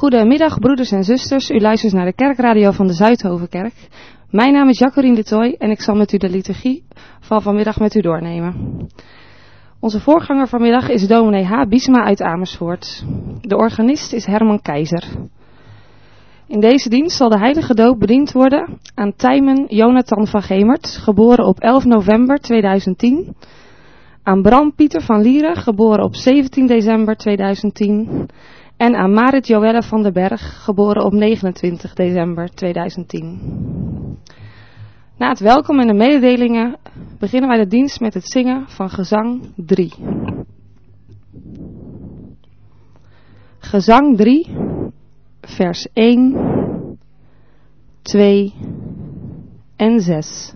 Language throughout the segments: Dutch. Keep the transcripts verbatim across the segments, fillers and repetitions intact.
Goedemiddag broeders en zusters, u luistert naar de kerkradio van de Zuidhovenkerk. Mijn naam is Jacqueline de Toy en ik zal met u de liturgie van vanmiddag met u doornemen. Onze voorganger vanmiddag is dominee H. Biesma uit Amersfoort. De organist is Herman Keizer. In deze dienst zal de heilige doop bediend worden aan Tijmen Jonathan van Gemert, geboren op elf november tweeduizend tien. Aan Bram Pieter van Lieren, geboren op zeventien december tweeduizend tien. En aan Marit Joelle van den Berg, geboren op negenentwintig december tweeduizend tien. Na het welkom en de mededelingen beginnen wij de dienst met het zingen van gezang drie. Gezang drie, vers één, twee en zes.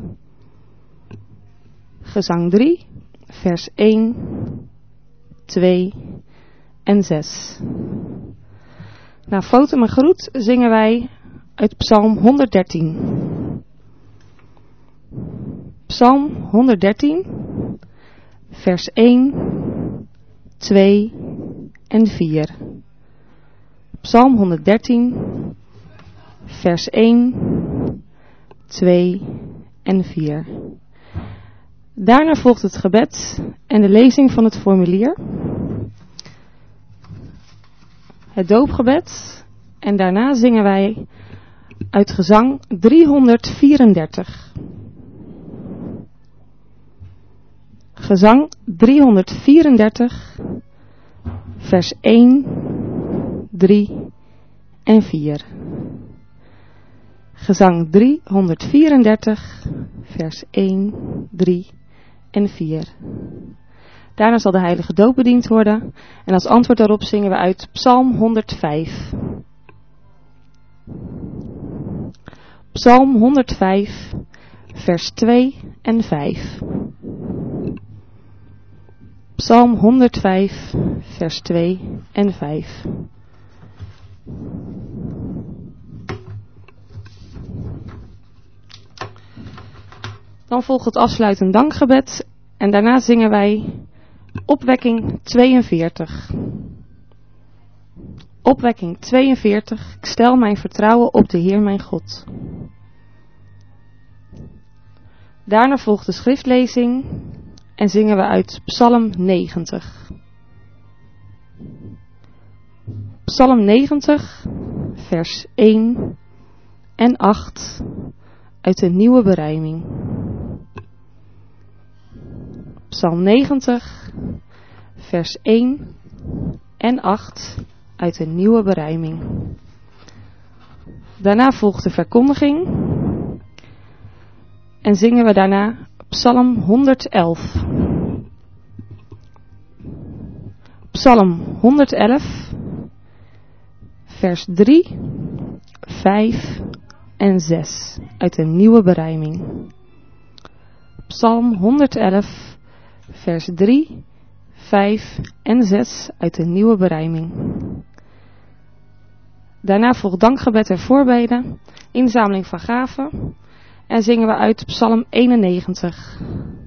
Gezang drie, vers één, twee en zes. Na fotum en groet zingen wij uit Psalm honderddertien. Psalm honderddertien, vers één, twee en vier. Psalm honderddertien, vers één, twee en vier. Daarna volgt het gebed en de lezing van het formulier. Het doopgebed en daarna zingen wij uit gezang driehonderdvierendertig. Gezang driehonderdvierendertig, vers één, drie en vier. Gezang driehonderdvierendertig, vers één, drie en vier. Daarna zal de heilige doop bediend worden en als antwoord daarop zingen we uit Psalm honderdvijf. Psalm honderdvijf, vers twee en vijf. Psalm honderdvijf, vers twee en vijf. Dan volgt het afsluitend dankgebed en daarna zingen wij opwekking tweeënveertig. Opwekking tweeënveertig. Ik stel mijn vertrouwen op de Heer mijn God. Daarna volgt de schriftlezing en zingen we uit Psalm negentig. Psalm negentig, vers één en acht uit de nieuwe berijming. Psalm negentig, vers één en acht uit de nieuwe berijming. Daarna volgt de verkondiging en zingen we daarna Psalm honderdelf. Psalm honderdelf, vers drie, vijf en zes uit de nieuwe berijming. Psalm honderdelf, vers drie, vijf en zes uit de nieuwe berijming. Daarna volgt dankgebed en voorbeden, inzameling van gaven en zingen we uit Psalm eenennegentig.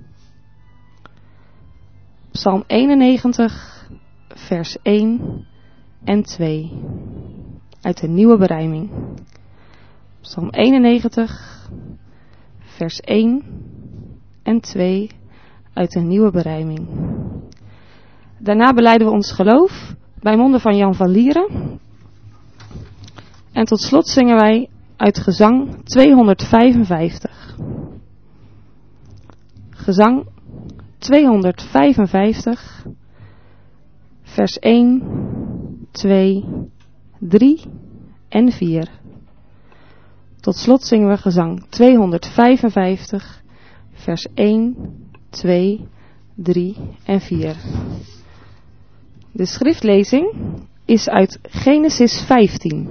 Psalm eenennegentig, vers één en twee uit de nieuwe berijming. Psalm eenennegentig, vers één en twee uit de nieuwe berijming. Daarna belijden we ons geloof bij monden van Jan van Lieren. En tot slot zingen wij uit gezang tweehonderdvijfenvijftig. Gezang tweehonderdvijfenvijftig, vers één, twee, drie en vier. Tot slot zingen we gezang tweehonderdvijfenvijftig, vers één, twee, drie en vier. De schriftlezing is uit Genesis vijftien.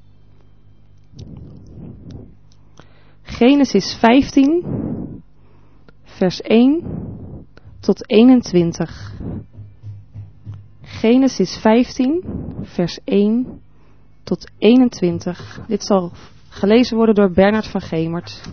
Genesis vijftien, vers één tot eenentwintig. Genesis vijftien, vers één tot eenentwintig. Dit zal gelezen worden door Bernard van Gemert.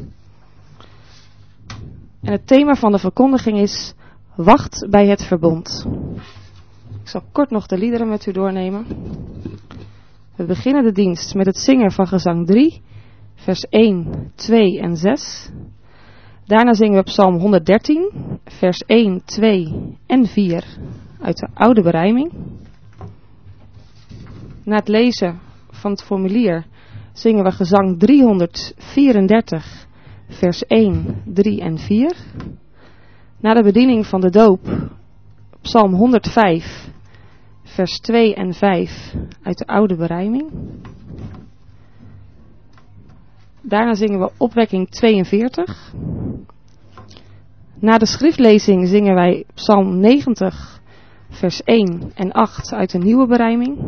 En het thema van de verkondiging is Wacht bij het verbond. Ik zal kort nog de liederen met u doornemen. We beginnen de dienst met het zingen van gezang drie, vers één, twee en zes. Daarna zingen we Psalm honderddertien, vers één, twee en vier uit de oude berijming. Na het lezen van het formulier zingen we gezang driehonderdvierendertig, vers één, drie en vier. Na de bediening van de doop, Psalm honderdvijf, vers twee en vijf uit de oude berijming. Daarna zingen we opwekking tweeënveertig. Na de schriftlezing zingen wij Psalm negentig, vers één en acht uit de nieuwe berijming.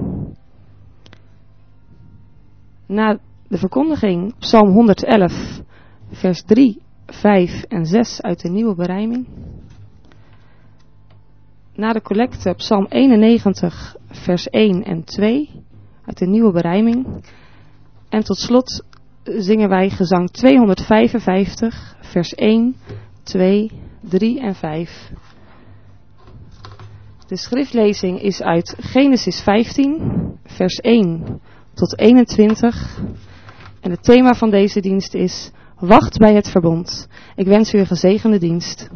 Na de verkondiging Psalm honderdelf, vers drie, vijf en zes uit de nieuwe berijming. Na de collecte Psalm eenennegentig, vers één en twee uit de nieuwe berijming. En tot slot zingen wij gezang tweehonderdvijfenvijftig, vers één, twee, drie en vijf. De schriftlezing is uit Genesis vijftien, vers één tot eenentwintig. En het thema van deze dienst is: wacht bij het verbond. Ik wens u een gezegende dienst.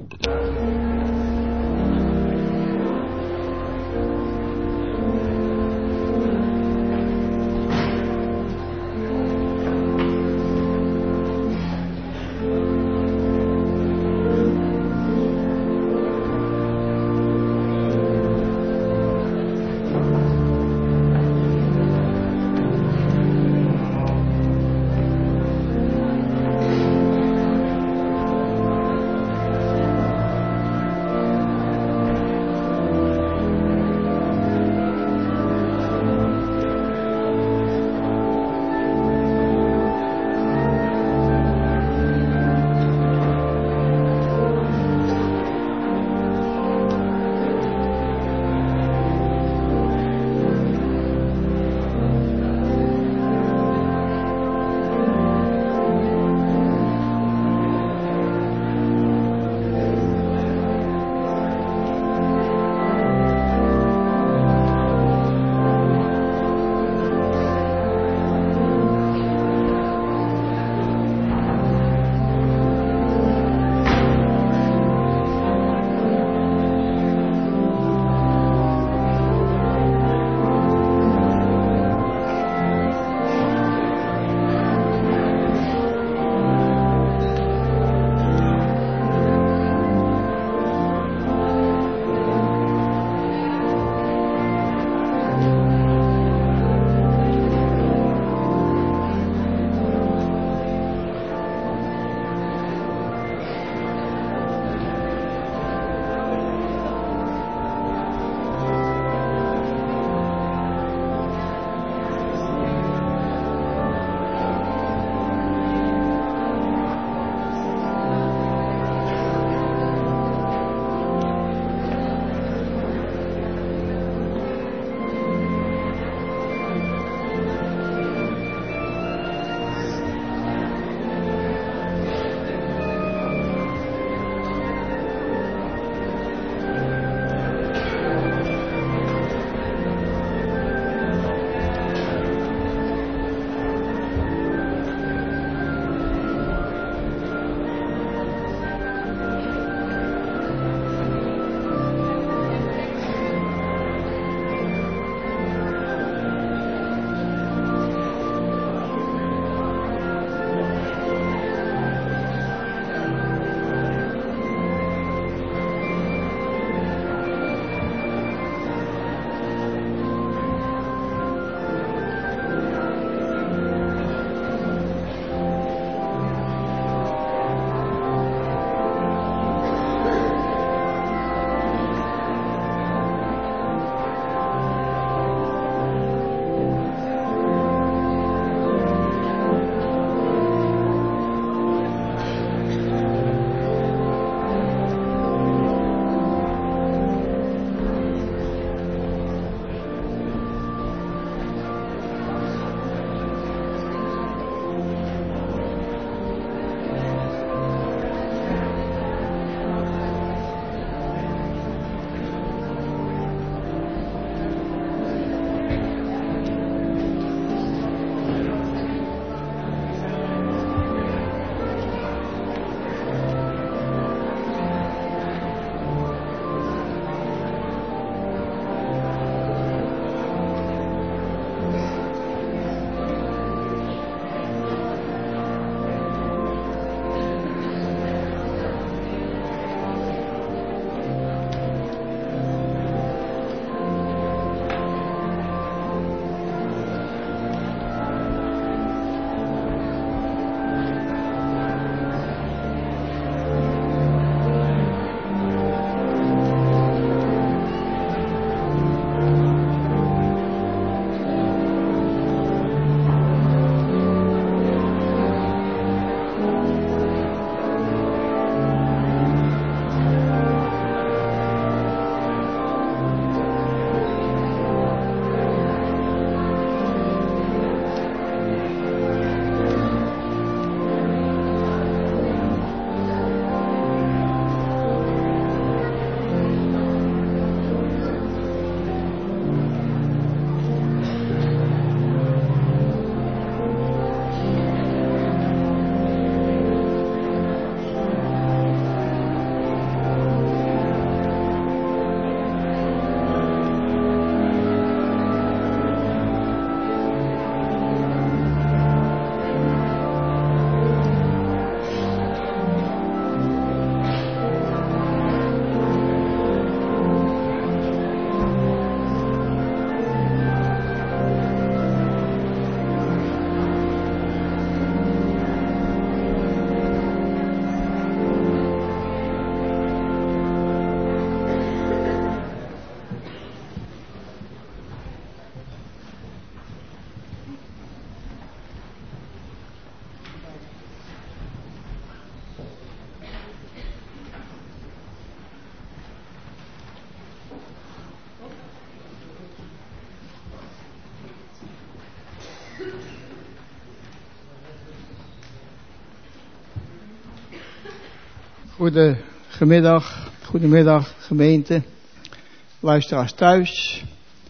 Goedemiddag, goedemiddag gemeente, luisteraars thuis,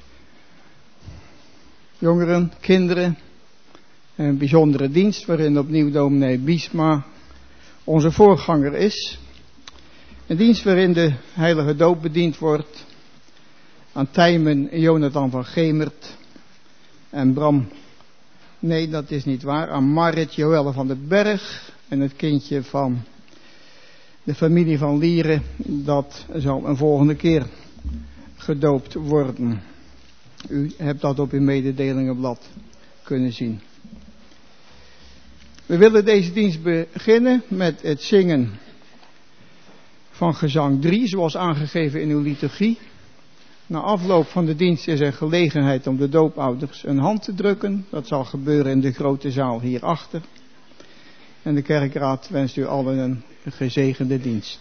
jongeren, kinderen, een bijzondere dienst waarin opnieuw dominee Biesma onze voorganger is. Een dienst waarin de heilige doop bediend wordt aan Tijmen Jonathan van Gemert en Bram, nee dat is niet waar, aan Marit Joelle van den Berg en het kindje van de familie van Lieren, dat zal een volgende keer gedoopt worden. U hebt dat op uw mededelingenblad kunnen zien. We willen deze dienst beginnen met het zingen van gezang drie, zoals aangegeven in uw liturgie. Na afloop van de dienst is er gelegenheid om de doopouders een hand te drukken. Dat zal gebeuren in de grote zaal hierachter. En de kerkraad wenst u allen een gezegende dienst.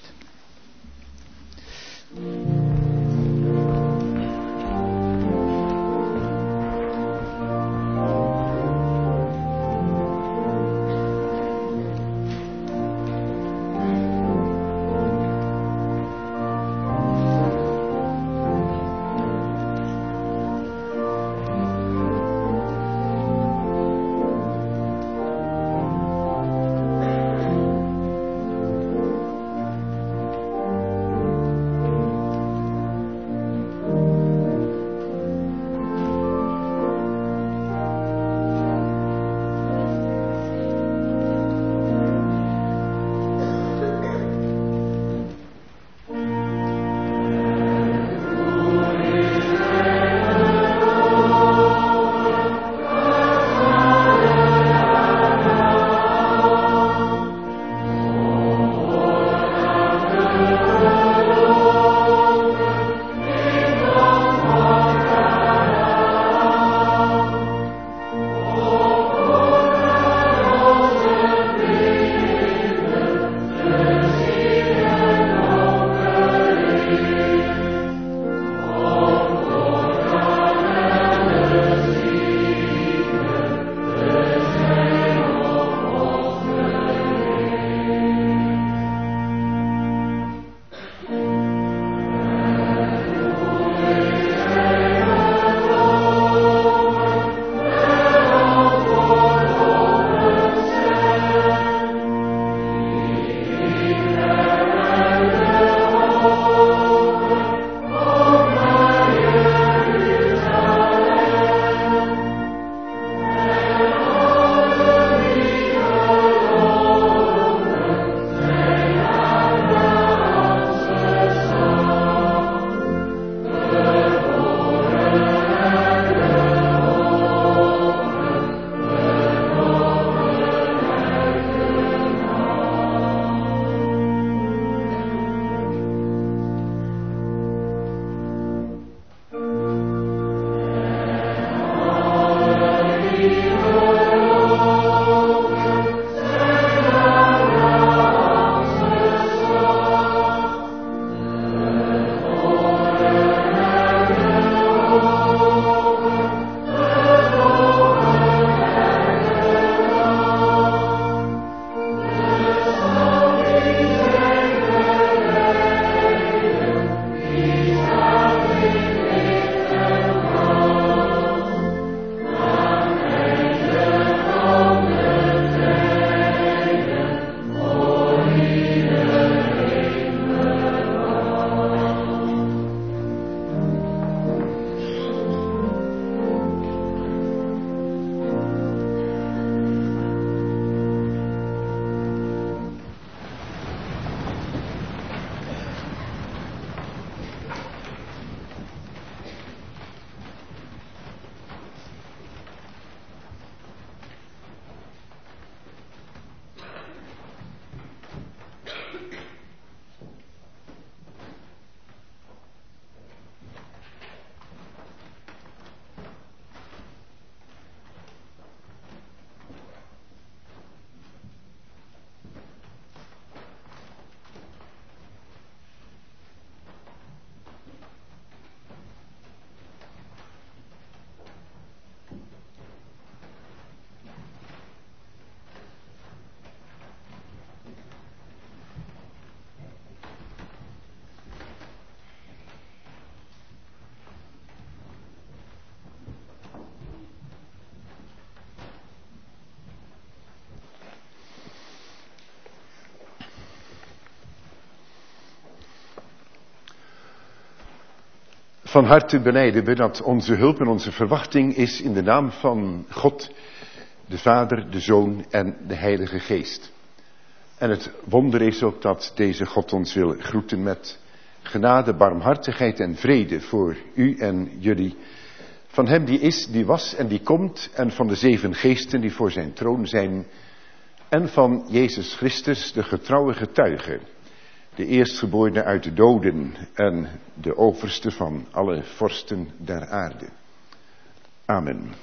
Van harte belijden we dat onze hulp en onze verwachting is in de naam van God, de Vader, de Zoon en de Heilige Geest. En het wonder is ook dat deze God ons wil groeten met genade, barmhartigheid en vrede voor u en jullie. Van hem die is, die was en die komt, en van de zeven geesten die voor zijn troon zijn, en van Jezus Christus, de getrouwe getuige, de eerstgeborene uit de doden en de overste van alle vorsten der aarde. Amen.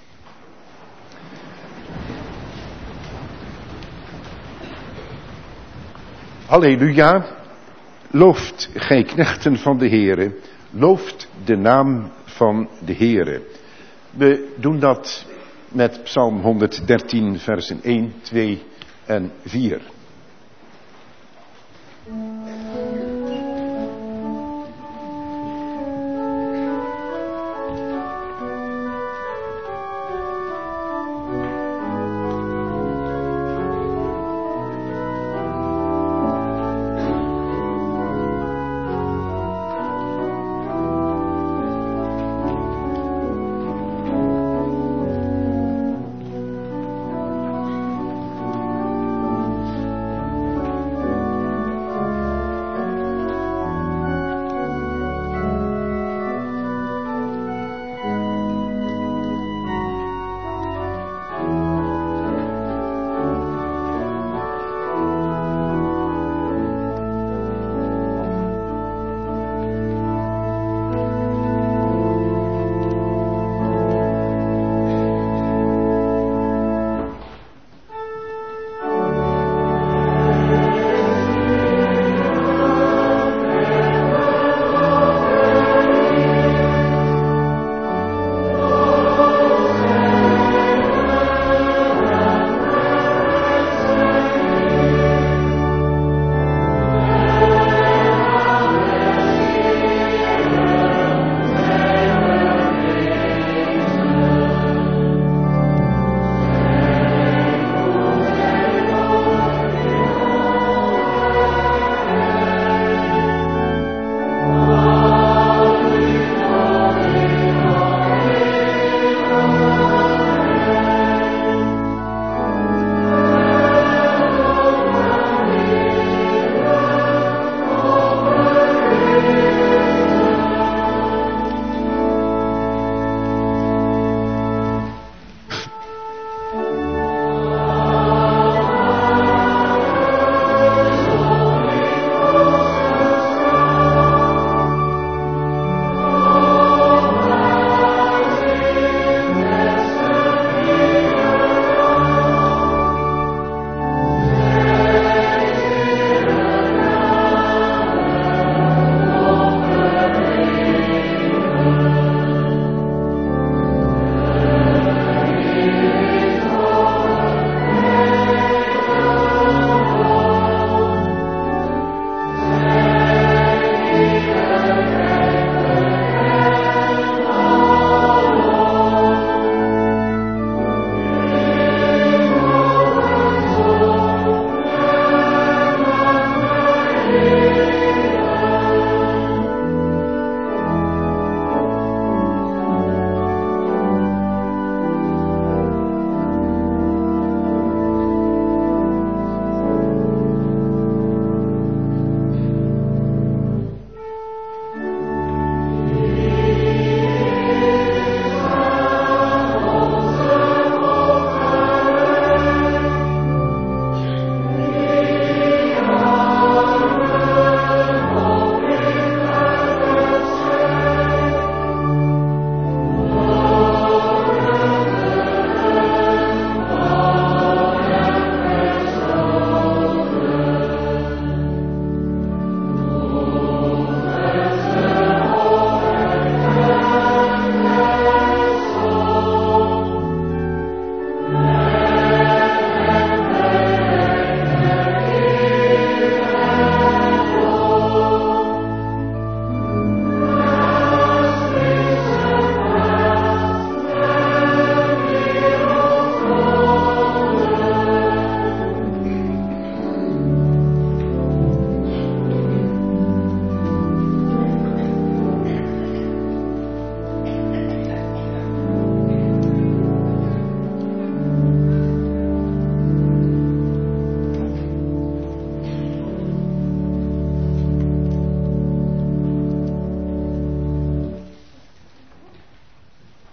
Halleluja, looft gij knechten van de Heere, looft de naam van de Heere. We doen dat met Psalm honderddertien versen één, twee en vier.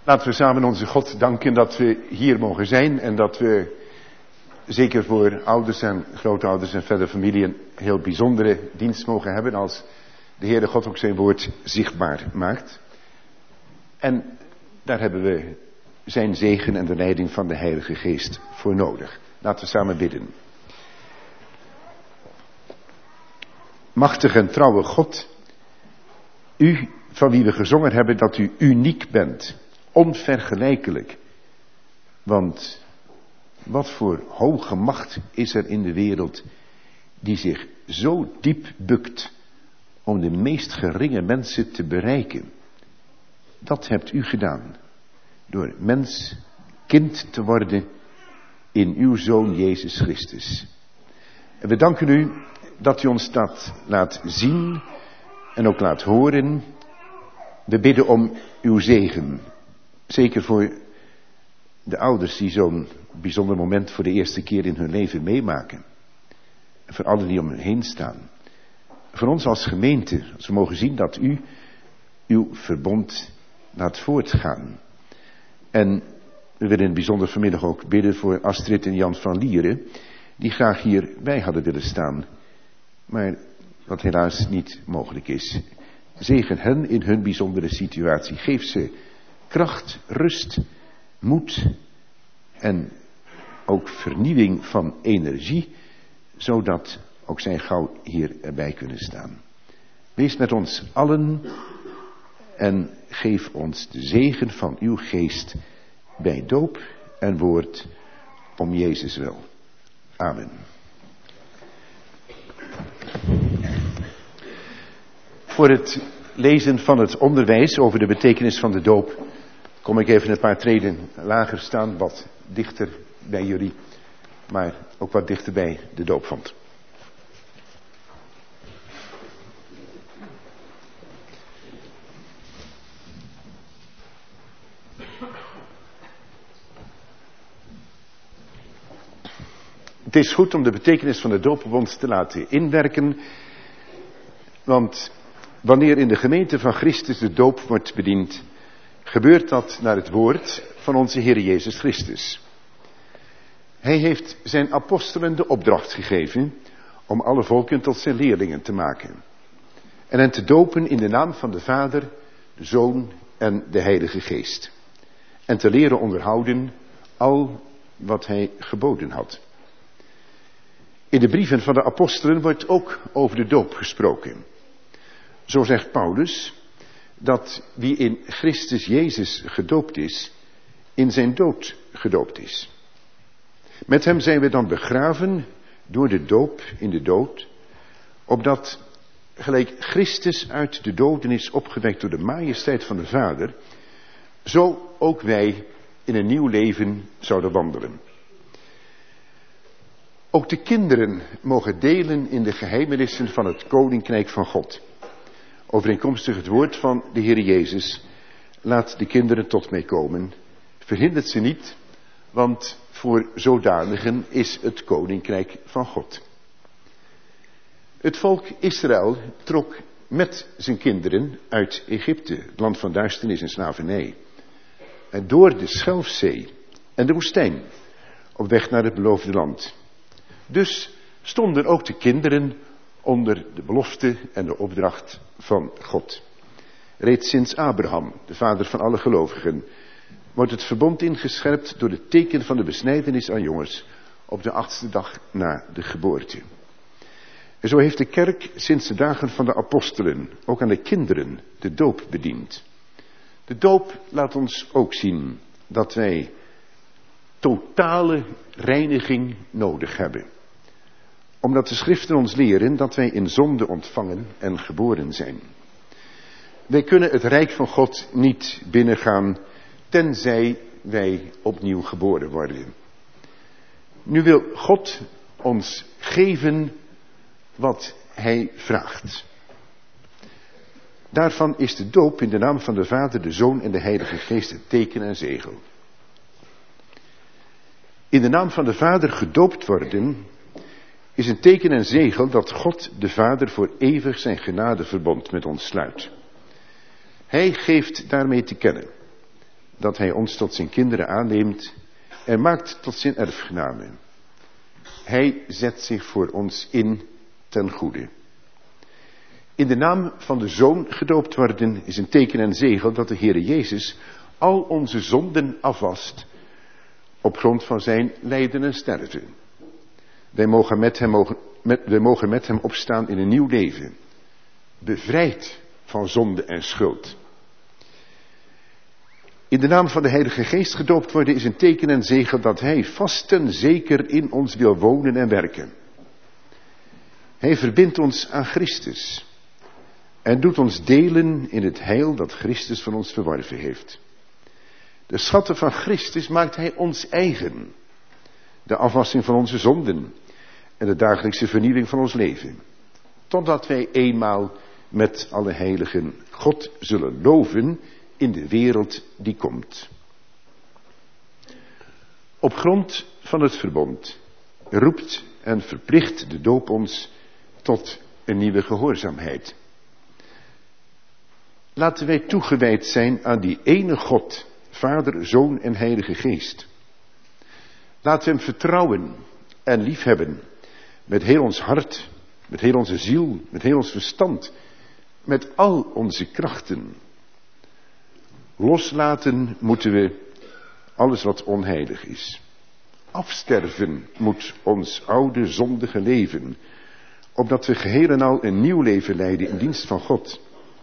Laten we samen onze God danken dat we hier mogen zijn en dat we zeker voor ouders en grootouders en verder familie een heel bijzondere dienst mogen hebben als de Heere God ook zijn woord zichtbaar maakt. En daar hebben we zijn zegen en de leiding van de Heilige Geest voor nodig. Laten we samen bidden. Machtige en trouwe God, u van wie we gezongen hebben dat u uniek bent, onvergelijkelijk. Want wat voor hoge macht is er in de wereld die zich zo diep bukt om de meest geringe mensen te bereiken. Dat hebt u gedaan door mens, kind te worden in uw Zoon Jezus Christus. En we danken u dat u ons dat laat zien en ook laat horen. We bidden om uw zegen. Zeker voor de ouders die zo'n bijzonder moment voor de eerste keer in hun leven meemaken. En voor allen die om hen heen staan. Voor ons als gemeente, als we mogen zien dat u uw verbond laat voortgaan. En we willen in het bijzonder vanmiddag ook bidden voor Astrid en Jan van Lieren, die graag hierbij hadden willen staan. Maar wat helaas niet mogelijk is. Zegen hen in hun bijzondere situatie. Geef ze kracht, rust, moed en ook vernieuwing van energie, zodat ook zij gauw hier erbij kunnen staan. Wees met ons allen en geef ons de zegen van uw geest bij doop en woord om Jezus wil. Amen. Voor het lezen van het onderwijs over de betekenis van de doop kom ik even een paar treden lager staan, wat dichter bij jullie, maar ook wat dichter bij de doopvond. Het is goed om de betekenis van de doop op ons te laten inwerken, want wanneer in de gemeente van Christus de doop wordt bediend, gebeurt dat naar het woord van onze Heer Jezus Christus. Hij heeft zijn apostelen de opdracht gegeven om alle volken tot zijn leerlingen te maken. En hen te dopen in de naam van de Vader, de Zoon en de Heilige Geest. En te leren onderhouden al wat hij geboden had. In de brieven van de apostelen wordt ook over de doop gesproken. Zo zegt Paulus dat wie in Christus Jezus gedoopt is, in zijn dood gedoopt is. Met hem zijn we dan begraven door de doop in de dood, opdat gelijk Christus uit de doden is opgewekt door de majesteit van de Vader, zo ook wij in een nieuw leven zouden wandelen. Ook de kinderen mogen delen in de geheimenissen van het Koninkrijk van God. Overeenkomstig het woord van de Heer Jezus, laat de kinderen tot mij komen, verhindert ze niet, want voor zodanigen is het Koninkrijk van God. Het volk Israël trok met zijn kinderen uit Egypte, het land van duisternis en slavernij, en door de Schelfzee en de woestijn, op weg naar het beloofde land. Dus stonden ook de kinderen onder de belofte en de opdracht van God. Reeds sinds Abraham, de vader van alle gelovigen, wordt het verbond ingescherpt door het teken van de besnijdenis aan jongens op de achtste dag na de geboorte. En zo heeft de kerk sinds de dagen van de apostelen ook aan de kinderen de doop bediend. De doop laat ons ook zien dat wij totale reiniging nodig hebben. Omdat de schriften ons leren dat wij in zonde ontvangen en geboren zijn. Wij kunnen het rijk van God niet binnengaan, tenzij wij opnieuw geboren worden. Nu wil God ons geven wat hij vraagt. Daarvan is de doop in de naam van de Vader, de Zoon en de Heilige Geest het teken en zegel. In de naam van de Vader gedoopt worden is een teken en zegel dat God de Vader voor eeuwig zijn genadeverbond met ons sluit. Hij geeft daarmee te kennen dat hij ons tot zijn kinderen aanneemt en maakt tot zijn erfgenamen. Hij zet zich voor ons in ten goede. In de naam van de Zoon gedoopt worden is een teken en zegel dat de Heere Jezus al onze zonden afwast op grond van zijn lijden en sterven. Wij mogen met hem, mogen, met, wij mogen met hem opstaan in een nieuw leven, bevrijd van zonde en schuld. In de naam van de Heilige Geest gedoopt worden is een teken en zegel dat hij vast en zeker in ons wil wonen en werken. Hij verbindt ons aan Christus en doet ons delen in het heil dat Christus van ons verworven heeft. De schatten van Christus maakt hij ons eigen. De afwassing van onze zonden en de dagelijkse vernieuwing van ons leven. Totdat wij eenmaal met alle heiligen God zullen loven in de wereld die komt. Op grond van het verbond roept en verplicht de doop ons tot een nieuwe gehoorzaamheid. Laten wij toegewijd zijn aan die ene God, Vader, Zoon en Heilige Geest. Laten we hem vertrouwen en liefhebben met heel ons hart, met heel onze ziel, met heel ons verstand, met al onze krachten. Loslaten moeten we alles wat onheilig is. Afsterven moet ons oude zondige leven, opdat we geheel en al een nieuw leven leiden in dienst van God.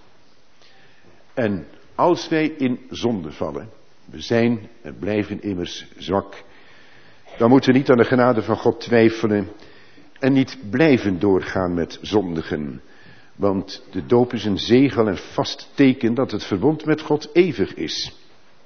En als wij in zonde vallen, we zijn en blijven immers zwak, dan moeten we niet aan de genade van God twijfelen en niet blijven doorgaan met zondigen. Want de doop is een zegel en vast teken dat het verbond met God eeuwig is.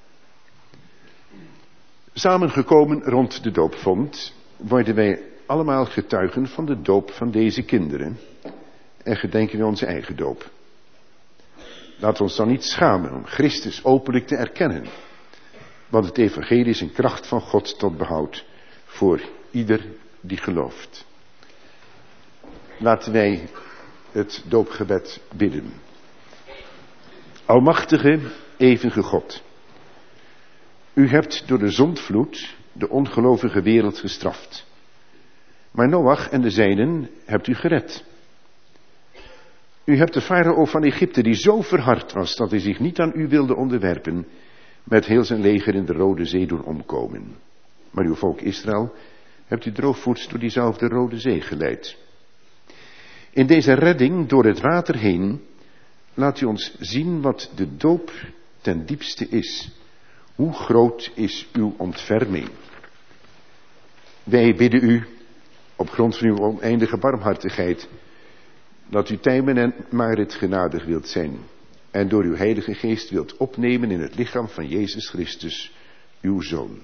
Samengekomen rond de doopvond worden wij allemaal getuigen van de doop van deze kinderen en gedenken we onze eigen doop. Laat ons dan niet schamen om Christus openlijk te erkennen, want het evangelie is een kracht van God tot behoud voor ieder die gelooft. Laten wij het doopgebed bidden. Almachtige, eeuwige God, u hebt door de zondvloed de ongelovige wereld gestraft. Maar Noach en de zijnen hebt u gered. U hebt de farao van Egypte, die zo verhard was dat hij zich niet aan u wilde onderwerpen, met heel zijn leger in de Rode Zee doen omkomen. Maar uw volk Israël hebt u droogvoets door diezelfde Rode Zee geleid. In deze redding door het water heen laat u ons zien wat de doop ten diepste is. Hoe groot is uw ontferming? Wij bidden u op grond van uw oneindige barmhartigheid dat u Tijmen en Marit genadig wilt zijn en door uw Heilige Geest wilt opnemen in het lichaam van Jezus Christus, uw Zoon.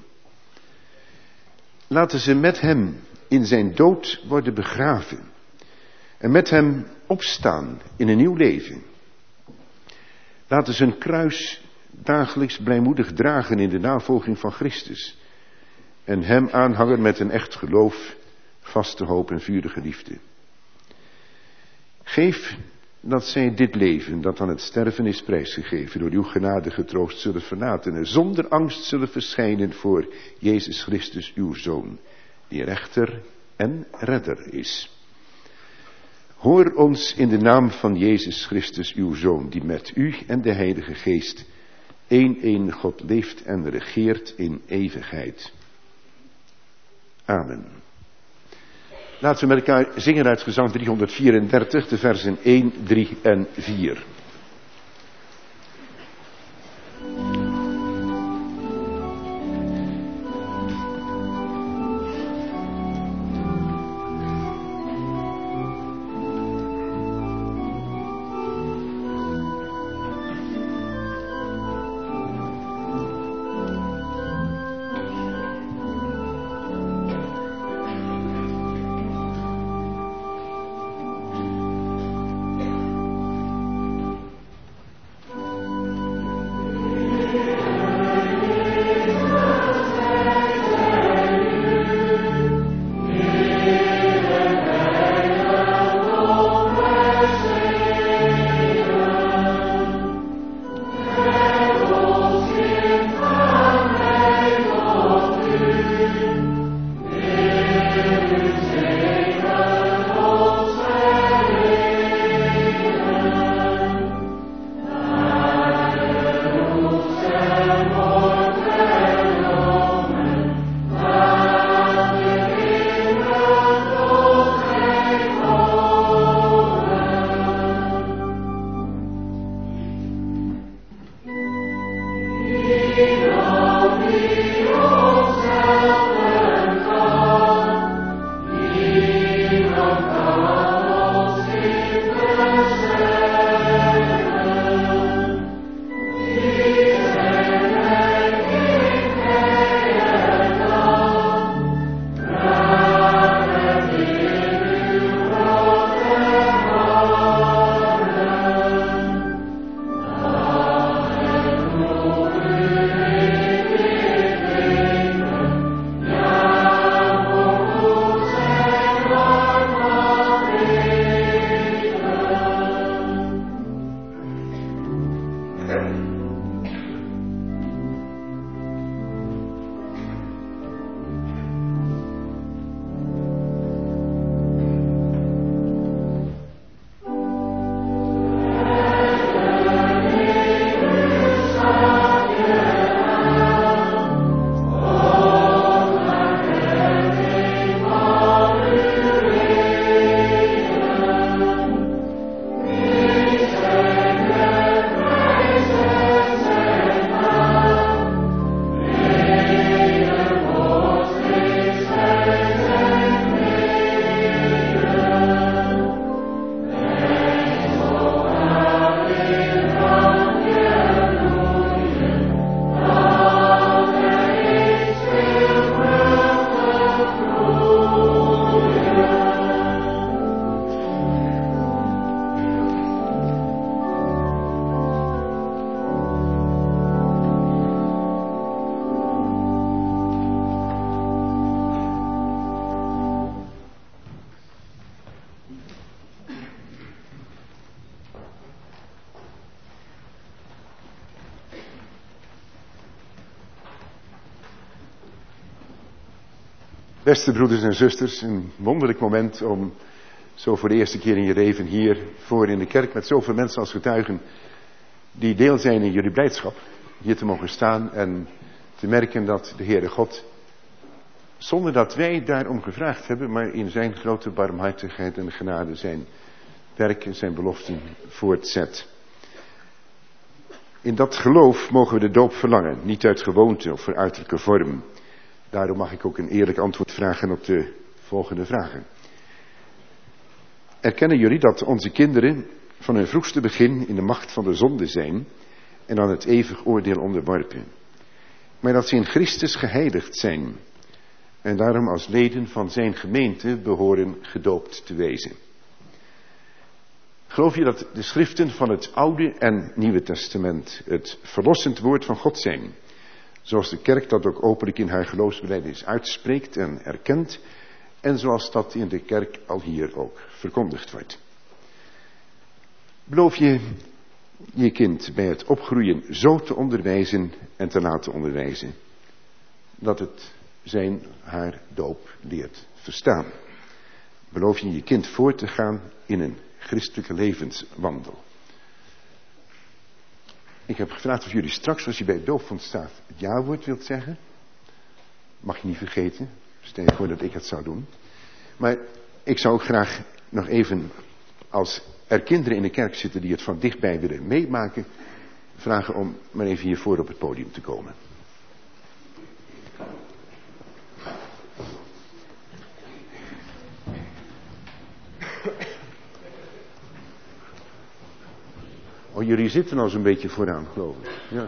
Laten ze met hem in zijn dood worden begraven en met hem opstaan in een nieuw leven. Laten ze een kruis dagelijks blijmoedig dragen in de navolging van Christus en hem aanhangen met een echt geloof, vaste hoop en vurige liefde. Geef dat zij dit leven, dat aan het sterven is prijsgegeven, door uw genade getroost zullen verlaten en zonder angst zullen verschijnen voor Jezus Christus, uw Zoon, die rechter en redder is. Hoor ons in de naam van Jezus Christus, uw Zoon, die met u en de Heilige Geest één één God leeft en regeert in eeuwigheid. Amen. Laten we met elkaar zingen uit gezang driehonderdvierendertig, de versen één, drie en vier. Beste broeders en zusters, een wonderlijk moment om zo voor de eerste keer in je leven hier voor in de kerk met zoveel mensen als getuigen die deel zijn in jullie blijdschap, hier te mogen staan en te merken dat de Heere God, zonder dat wij daarom gevraagd hebben, maar in zijn grote barmhartigheid en genade zijn werk en zijn beloften voortzet. In dat geloof mogen we de doop verlangen, niet uit gewoonte of voor uiterlijke vorm. Daarom mag ik ook een eerlijk antwoord vragen op de volgende vragen. Erkennen jullie dat onze kinderen van hun vroegste begin in de macht van de zonde zijn en aan het eeuwig oordeel onderworpen? Maar dat ze in Christus geheiligd zijn en daarom als leden van zijn gemeente behoren gedoopt te wezen. Geloof je dat de schriften van het Oude en Nieuwe Testament het verlossend woord van God zijn? Zoals de kerk dat ook openlijk in haar geloofsbelijdenis uitspreekt en erkent. En zoals dat in de kerk al hier ook verkondigd wordt. Beloof je je kind bij het opgroeien zo te onderwijzen en te laten onderwijzen. Dat het zijn haar doop leert verstaan. Beloof je je kind voor te gaan in een christelijke levenswandel. Ik heb gevraagd of jullie straks, als je bij het doopvond staat, het ja-woord wilt zeggen. Mag je niet vergeten. Stel je voor dat ik het zou doen. Maar ik zou ook graag nog even, als er kinderen in de kerk zitten die het van dichtbij willen meemaken, vragen om maar even hiervoor op het podium te komen. Oh, jullie zitten al zo'n beetje vooraan, geloof ik. Ja.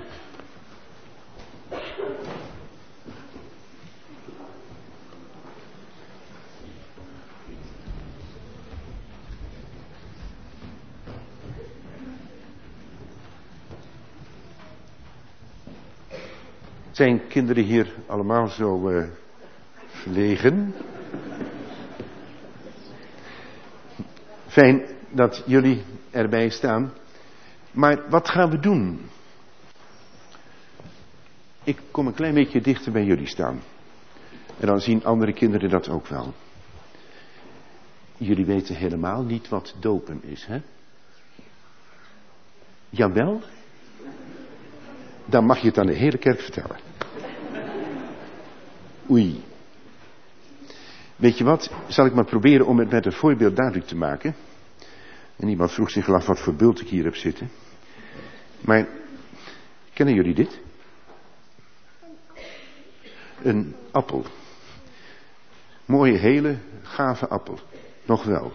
Zijn kinderen hier allemaal zo uh, verlegen? Fijn dat jullie erbij staan. Maar wat gaan we doen? Ik kom een klein beetje dichter bij jullie staan. En dan zien andere kinderen dat ook wel. Jullie weten helemaal niet wat dopen is, hè? Jawel? Dan mag je het aan de hele kerk vertellen. Oei. Weet je wat? Zal ik maar proberen om het met een voorbeeld duidelijk te maken. En iemand vroeg zich af wat voor bult ik hier heb zitten. Maar, kennen jullie dit? Een appel. Mooie, hele, gave appel. Nog wel.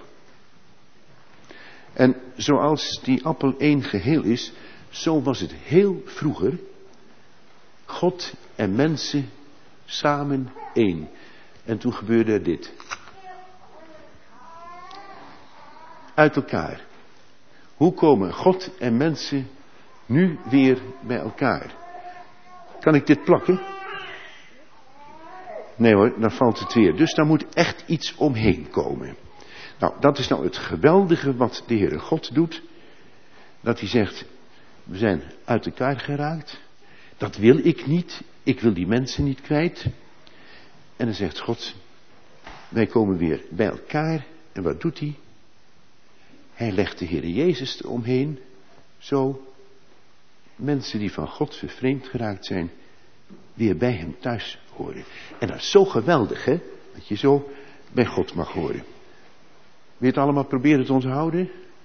En zoals die appel één geheel is, zo was het heel vroeger. God en mensen samen één. En toen gebeurde er dit. Uit elkaar. Hoe komen God en mensen nu weer bij elkaar? Kan ik dit plakken? Nee hoor, dan valt het weer. Dus daar moet echt iets omheen komen. Nou, dat is nou het geweldige wat de Heere God doet. Dat hij zegt, We zijn uit elkaar geraakt. Dat wil ik niet. Ik wil die mensen niet kwijt. En dan zegt God, wij komen weer bij elkaar. En wat doet hij? Hij legt de Heer Jezus eromheen. Zo, mensen die van God vervreemd geraakt zijn, weer bij hem thuis horen. En dat is zo geweldig, hè? Dat je zo bij God mag horen. Wil je het allemaal proberen te onthouden?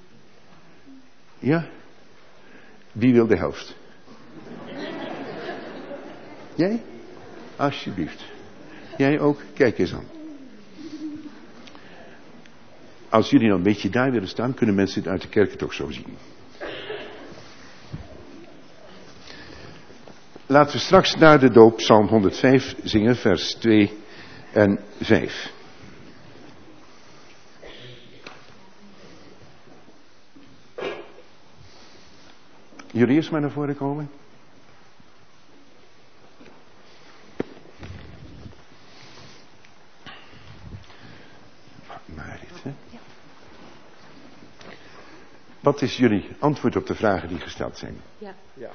Ja? Wie wil de helft? Jij? Alsjeblieft. Jij ook? Kijk eens aan. Als jullie nou een beetje daar willen staan, kunnen mensen het uit de kerk het ook zo zien. Laten we straks na de doop Psalm honderdvijf zingen, vers twee en vijf. Jullie eerst maar naar voren komen. Marit, hè? Wat is jullie antwoord op de vragen die gesteld zijn? Ja. Ja.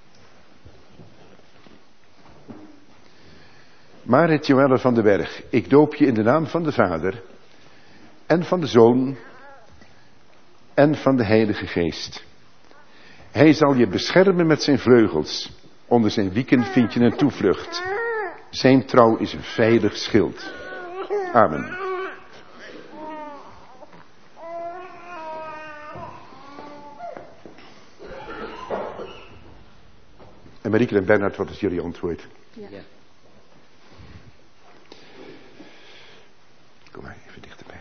Marit Joelle van den Berg, ik doop je in de naam van de Vader en van de Zoon en van de Heilige Geest. Hij zal je beschermen met zijn vleugels. Onder zijn wieken vind je een toevlucht. Zijn trouw is een veilig schild. Amen. En Marieke en Bernhard, wat is jullie antwoord? Ja. Kom maar even dichterbij.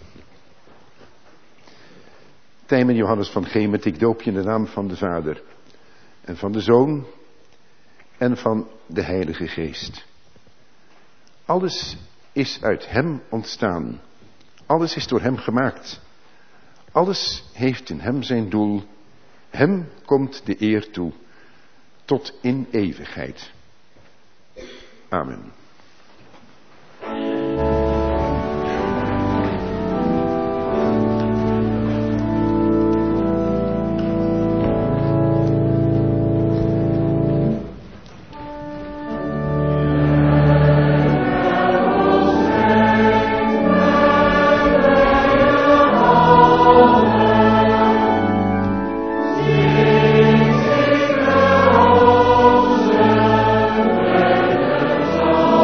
Tijmen Johannes van Gemert, ik doop je in de naam van de Vader en van de Zoon en van de Heilige Geest. Alles is uit hem ontstaan. Alles is door hem gemaakt. Alles heeft in hem zijn doel. Hem komt de eer toe. Tot in eeuwigheid. Amen. Oh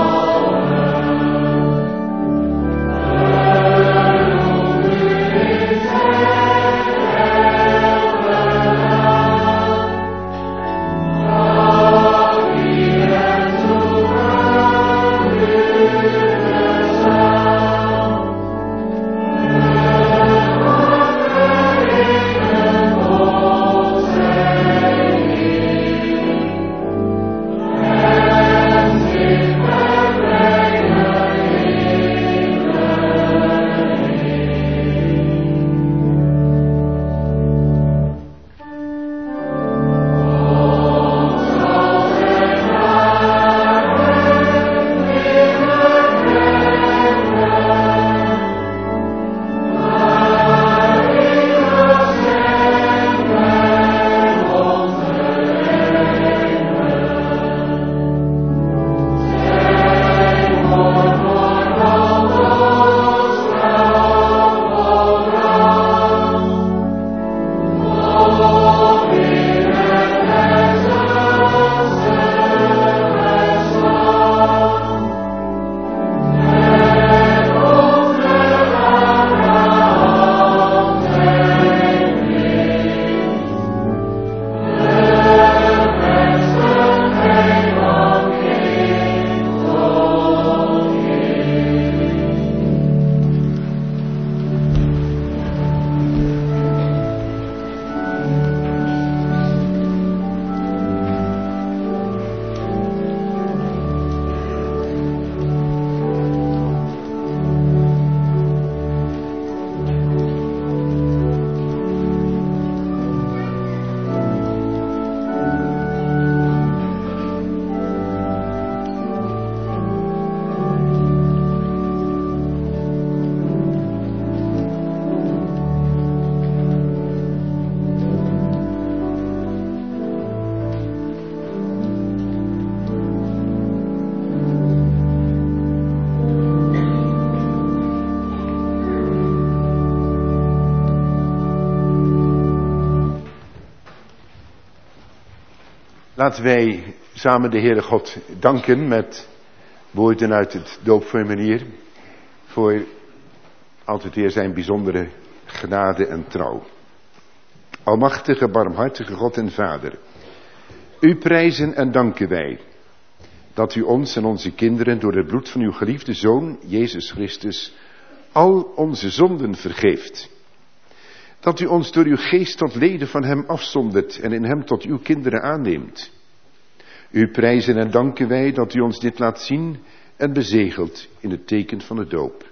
Laten wij samen de Heere God danken met woorden uit het doopformulier voor altijd weer zijn bijzondere genade en trouw. Almachtige, barmhartige God en Vader, u prijzen en danken wij dat u ons en onze kinderen door het bloed van uw geliefde Zoon, Jezus Christus, al onze zonden vergeeft. Dat u ons door uw geest tot leden van hem afzondert en in hem tot uw kinderen aanneemt. U prijzen en danken wij dat u ons dit laat zien en bezegelt in het teken van de doop.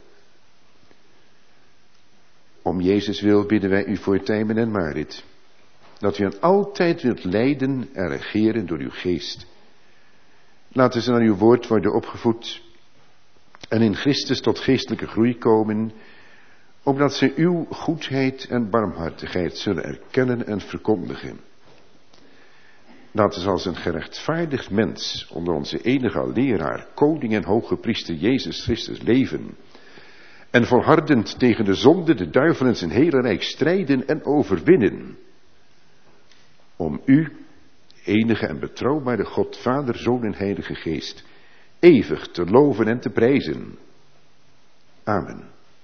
Om Jezus wil bidden wij u voor Tijmen en Marit, dat u hen altijd wilt leiden en regeren door uw geest. Laten ze naar uw woord worden opgevoed en in Christus tot geestelijke groei komen, opdat ze uw goedheid en barmhartigheid zullen erkennen en verkondigen. Laten ze als een gerechtvaardigd mens onder onze enige leraar, koning en hoge priester Jezus Christus leven en volhardend tegen de zonde, de duivel en zijn hele rijk strijden en overwinnen. Om u, enige en betrouwbare God, Vader, Zoon en Heilige Geest, eeuwig te loven en te prijzen. Amen.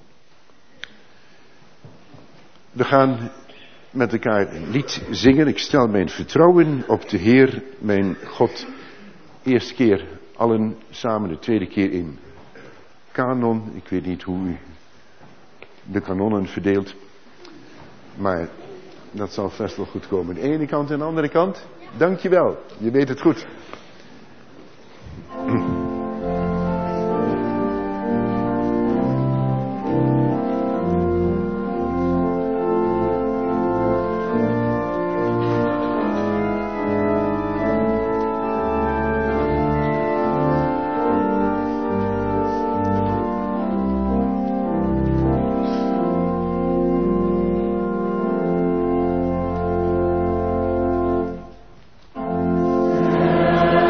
We gaan met elkaar een lied zingen. Ik stel mijn vertrouwen op de Heer, mijn God. Eerste keer allen samen, de tweede keer in kanon. Ik weet niet hoe u de kanonnen verdeelt, maar dat zal vast wel goed komen. De ene kant en de andere kant. Dankjewel, je weet het goed. Amen.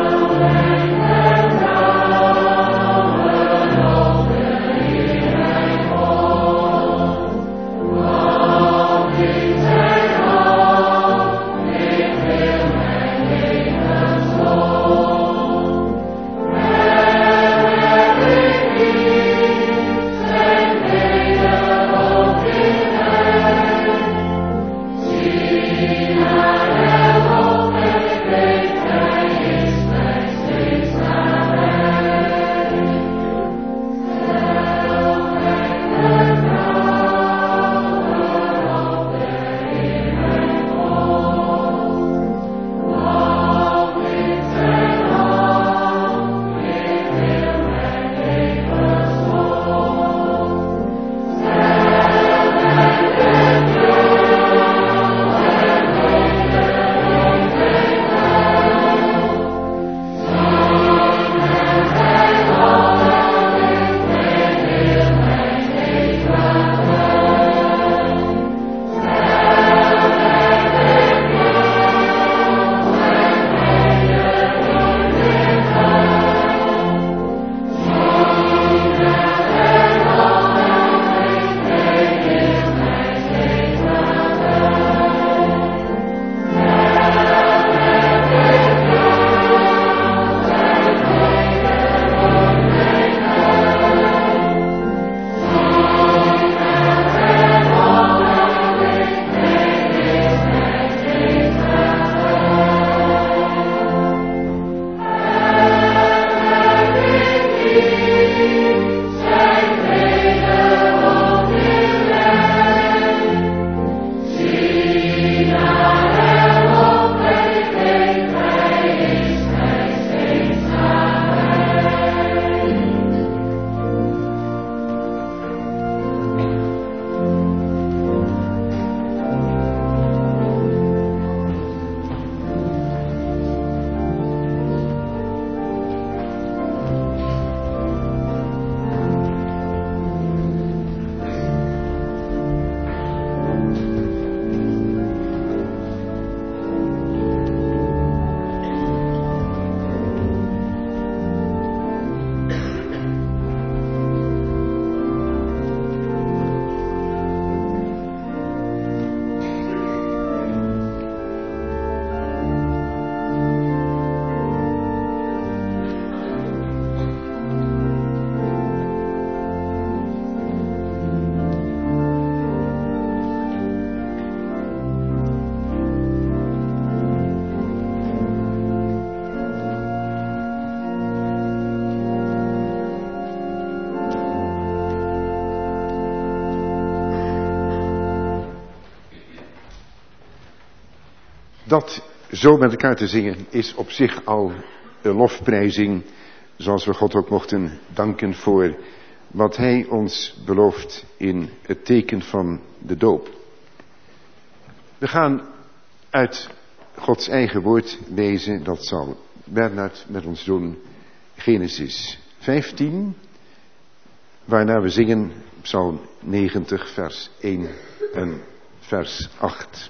Dat zo met elkaar te zingen is op zich al een lofprijzing, zoals we God ook mochten danken voor wat Hij ons belooft in het teken van de doop. We gaan uit Gods eigen woord lezen, dat zal Bernard met ons doen, Genesis vijftien, waarna we zingen Psalm negentig, vers één en vers acht.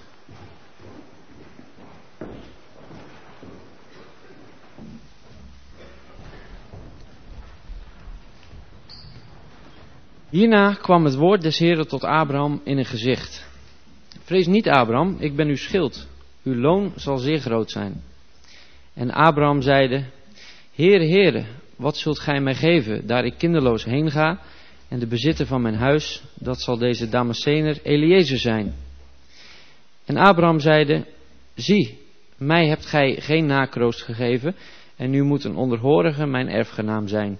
Hierna kwam het woord des Heeren tot Abraham in een gezicht. Vrees niet, Abraham, ik ben uw schild. Uw loon zal zeer groot zijn. En Abraham zeide, Heere, Heere, wat zult gij mij geven, daar ik kinderloos heen ga, en de bezitter van mijn huis, dat zal deze Damascener Eliezer zijn. En Abraham zeide, zie, mij hebt gij geen nakroost gegeven, en nu moet een onderhorige mijn erfgenaam zijn.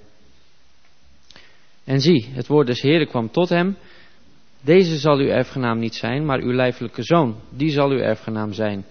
En zie, het woord des Heeren kwam tot hem, deze zal uw erfgenaam niet zijn, maar uw lijfelijke zoon, die zal uw erfgenaam zijn.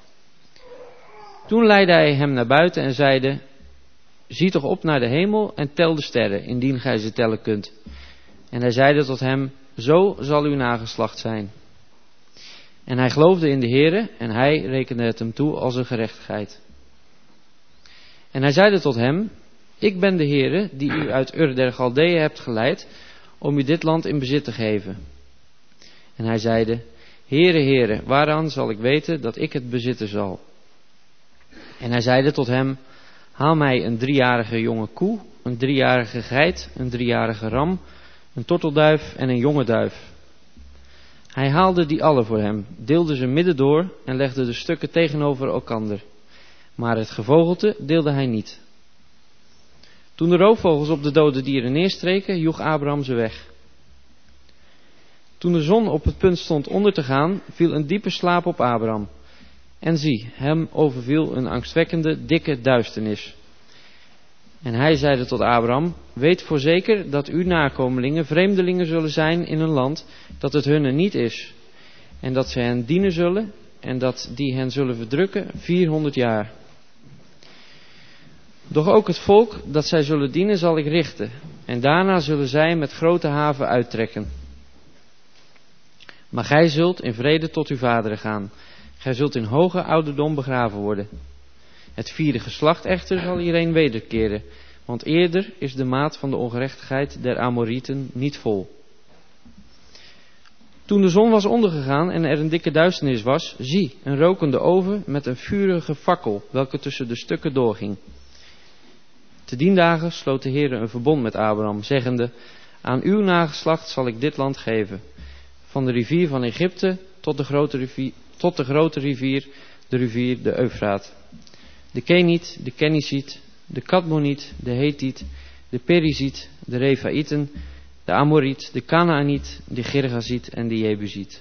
Toen leidde hij hem naar buiten en zeide, zie toch op naar de hemel en tel de sterren, indien gij ze tellen kunt. En hij zeide tot hem, zo zal uw nageslacht zijn. En hij geloofde in de Heere en hij rekende het hem toe als een gerechtigheid. En hij zeide tot hem, ik ben de Heere die u uit Ur der Galdeeën hebt geleid om u dit land in bezit te geven. En hij zeide, Heere, Heere, waaraan zal ik weten dat ik het bezitten zal? En hij zeide tot hem, haal mij een driejarige jonge koe, een driejarige geit, een driejarige ram, een tortelduif en een jonge duif. Hij haalde die alle voor hem, deelde ze midden door en legde de stukken tegenover elkander. Maar het gevogelte deelde hij niet. Toen de roofvogels op de dode dieren neerstreken, joeg Abraham ze weg. Toen de zon op het punt stond onder te gaan, viel een diepe slaap op Abraham. En zie, hem overviel een angstwekkende, dikke duisternis. En hij zeide tot Abraham, weet voorzeker dat uw nakomelingen vreemdelingen zullen zijn in een land dat het hunne niet is. En dat ze hen dienen zullen en dat die hen zullen verdrukken vierhonderd jaar. Doch ook het volk dat zij zullen dienen zal ik richten. En daarna zullen zij met grote haven uittrekken. Maar gij zult in vrede tot uw vaderen gaan. Gij zult in hoge ouderdom begraven worden. Het vierde geslacht echter zal hierheen wederkeren. Want eerder is de maat van de ongerechtigheid der Amorieten niet vol. Toen de zon was ondergegaan en er een dikke duisternis was, zie, een rokende oven met een vurige fakkel, welke tussen de stukken doorging. Te dien dagen sloot de Heere een verbond met Abraham, zeggende, aan uw nageslacht zal ik dit land geven. Van de rivier van Egypte tot de grote rivier, tot de grote rivier, de rivier de Eufraat. De Keniet, de Kenisiet, de Kadmoniet, de Hethiet, de Periziet, de Refaïten, de Amoriet, de Kanaaniet, de Girgaziet en de Jebusiet.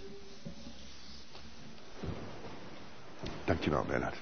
Dankjewel, Bernard.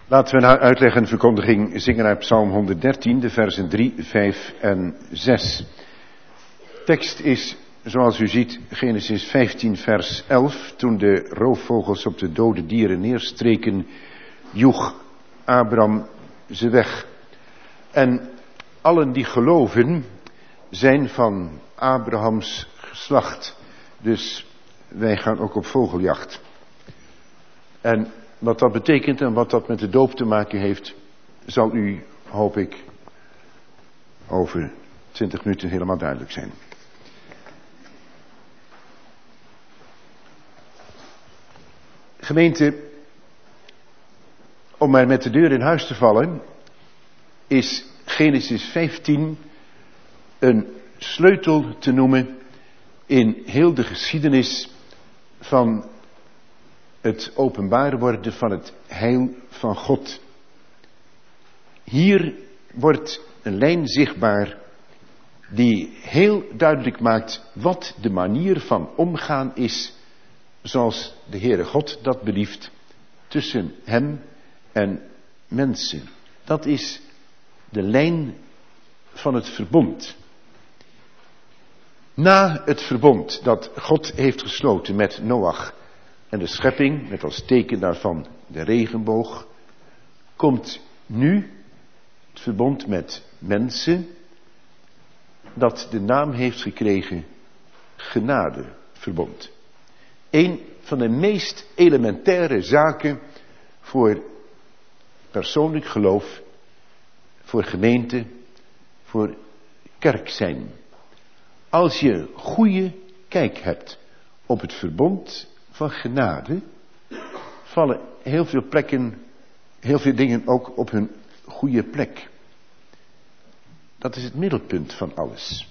Laten we naar uitleg en verkondiging zingen uit Psalm honderddertien, de versen drie, vijf en zes. Tekst is, zoals u ziet, Genesis vijftien, vers elf. Toen de roofvogels op de dode dieren neerstreken, joeg Abraham ze weg. En allen die geloven, zijn van Abrahams geslacht. Dus wij gaan ook op vogeljacht. En wat dat betekent en wat dat met de doop te maken heeft, zal u, hoop ik, over twintig minuten helemaal duidelijk zijn. Gemeente, om maar met de deur in huis te vallen, is Genesis vijftien een sleutel te noemen in heel de geschiedenis van het openbaar worden van het heil van God. Hier wordt een lijn zichtbaar die heel duidelijk maakt wat de manier van omgaan is zoals de Heere God dat belieft tussen hem en mensen. Dat is de lijn van het verbond. Na het verbond dat God heeft gesloten met Noach en de schepping, met als teken daarvan de regenboog, komt nu het verbond met mensen dat de naam heeft gekregen genadeverbond. Een van de meest elementaire zaken voor persoonlijk geloof, voor gemeente, voor kerk zijn. Als je goede kijk hebt op het verbond van genade, vallen heel veel plekken, heel veel dingen ook op hun goede plek. Dat is het middelpunt van alles.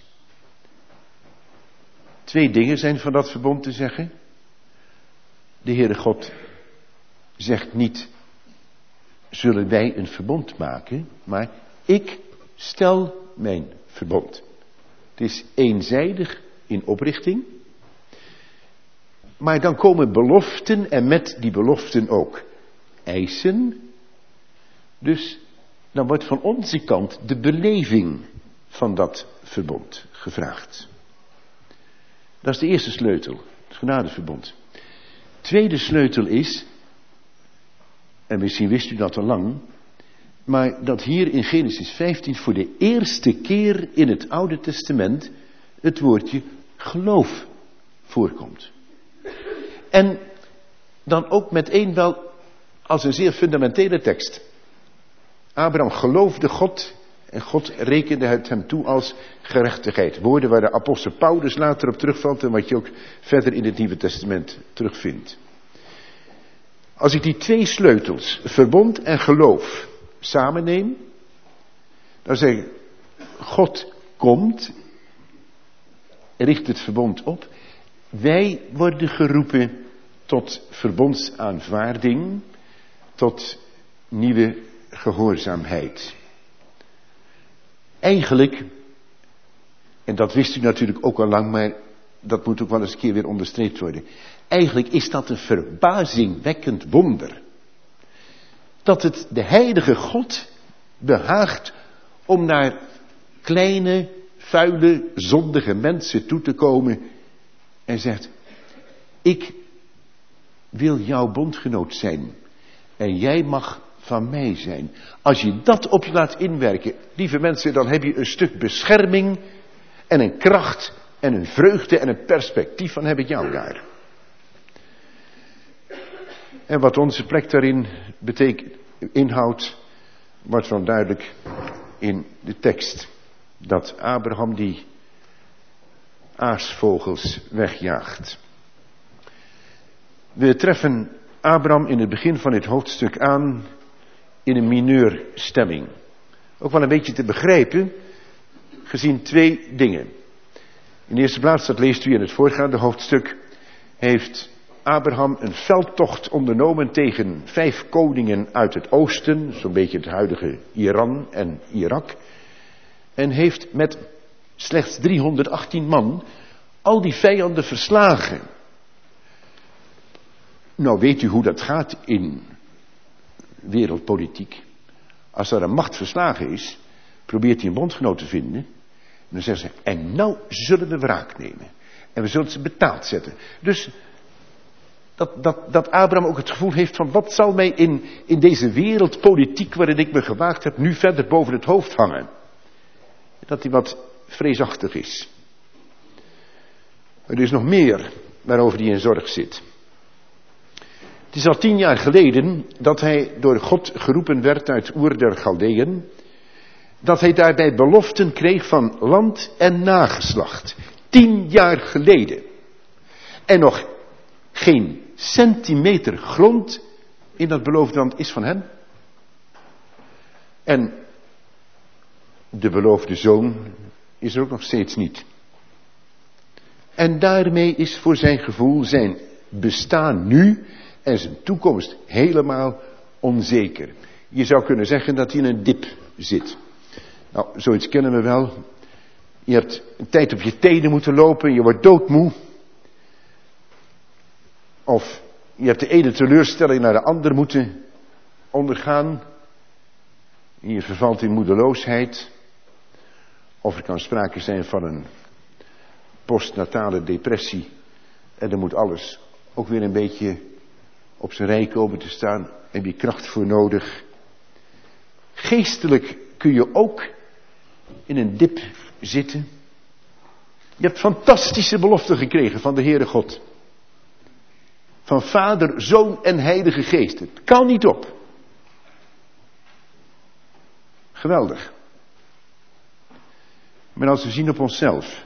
Twee dingen zijn van dat verbond te zeggen. De Heere God zegt niet, zullen wij een verbond maken, maar ik stel mijn verbond. Het is eenzijdig in oprichting. Maar dan komen beloften en met die beloften ook eisen. Dus dan wordt van onze kant de beleving van dat verbond gevraagd. Dat is de eerste sleutel, het genadeverbond. Tweede sleutel is, en misschien wist u dat al lang, maar dat hier in Genesis vijftien voor de eerste keer in het Oude Testament het woordje geloof voorkomt. En dan ook meteen wel als een zeer fundamentele tekst. Abraham geloofde God en God rekende het hem toe als gerechtigheid. Woorden waar de apostel Paulus later op terugvalt en wat je ook verder in het Nieuwe Testament terugvindt. Als ik die twee sleutels, verbond en geloof, samenneem, dan zeg ik, God komt, richt het verbond op. Wij worden geroepen tot verbondsaanvaarding, tot nieuwe gehoorzaamheid. Eigenlijk, en dat wist u natuurlijk ook al lang, maar dat moet ook wel eens een keer weer onderstreept worden. Eigenlijk is dat een verbazingwekkend wonder. Dat het de heilige God behaagt om naar kleine, vuile, zondige mensen toe te komen en zegt, ik wil jouw bondgenoot zijn en jij mag van mij zijn. Als je dat op je laat inwerken, lieve mensen, dan heb je een stuk bescherming en een kracht en een vreugde en een perspectief van heb ik jou daar. En wat onze plek daarin betekent, inhoudt, wordt dan duidelijk in de tekst. Dat Abraham die aasvogels wegjaagt. We treffen Abraham in het begin van dit hoofdstuk aan in een mineurstemming. Ook wel een beetje te begrijpen, gezien twee dingen. In de eerste plaats, dat leest u in het voorgaande hoofdstuk, heeft Abraham een veldtocht ondernomen tegen vijf koningen uit het oosten, zo'n beetje het huidige Iran en Irak, en heeft met slechts driehonderdachttien man al die vijanden verslagen. Nou weet u hoe dat gaat in wereldpolitiek. Als er een macht verslagen is, probeert hij een bondgenoot te vinden. En dan zeggen ze, en nou zullen we wraak nemen. En we zullen ze betaald zetten. Dus dat, dat, dat Abraham ook het gevoel heeft van, wat zal mij in, in deze wereldpolitiek waarin ik me gewaagd heb, nu verder boven het hoofd hangen. Dat hij wat vreesachtig is. Er is nog meer waarover hij in zorg zit. Het is al tien jaar geleden dat hij door God geroepen werd uit Oer der Galdeën. Dat hij daarbij beloften kreeg van land en nageslacht. Tien jaar geleden. En nog geen centimeter grond in dat beloofde land is van hem. En de beloofde zoon is er ook nog steeds niet. En daarmee is voor zijn gevoel zijn bestaan nu en zijn toekomst helemaal onzeker. Je zou kunnen zeggen dat hij in een dip zit. Nou, zoiets kennen we wel. Je hebt een tijd op je tenen moeten lopen, je wordt doodmoe. Of je hebt de ene teleurstelling naar de andere moeten ondergaan. En je vervalt in moedeloosheid. Of er kan sprake zijn van een postnatale depressie. En dan moet alles ook weer een beetje op zijn rij komen te staan. Daar heb je kracht voor nodig. Geestelijk kun je ook in een dip zitten. Je hebt fantastische beloften gekregen van de Heere God. Van Vader, Zoon en Heilige Geest. Het kan niet op. Geweldig. Maar als we zien op onszelf.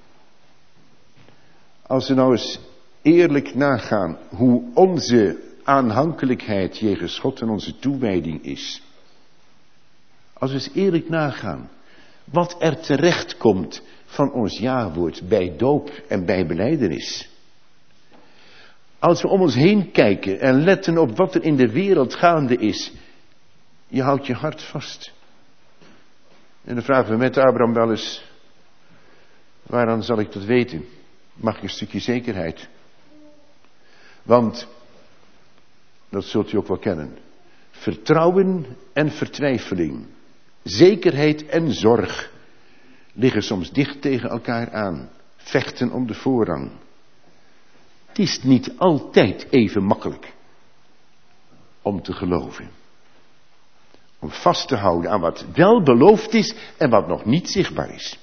Als we nou eens eerlijk nagaan hoe onze aanhankelijkheid jegens God en onze toewijding is. Als we eens eerlijk nagaan wat er terecht komt van ons ja-woord bij doop en bij belijdenis. Als we om ons heen kijken en letten op wat er in de wereld gaande is. Je houdt je hart vast. En dan vragen we met Abraham wel eens. Waaraan zal ik dat weten? Mag ik een stukje zekerheid? Want, dat zult u ook wel kennen. Vertrouwen en vertwijfeling. Zekerheid en zorg. Liggen soms dicht tegen elkaar aan. Vechten om de voorrang. Het is niet altijd even makkelijk. Om te geloven. Om vast te houden aan wat wel beloofd is en wat nog niet zichtbaar is.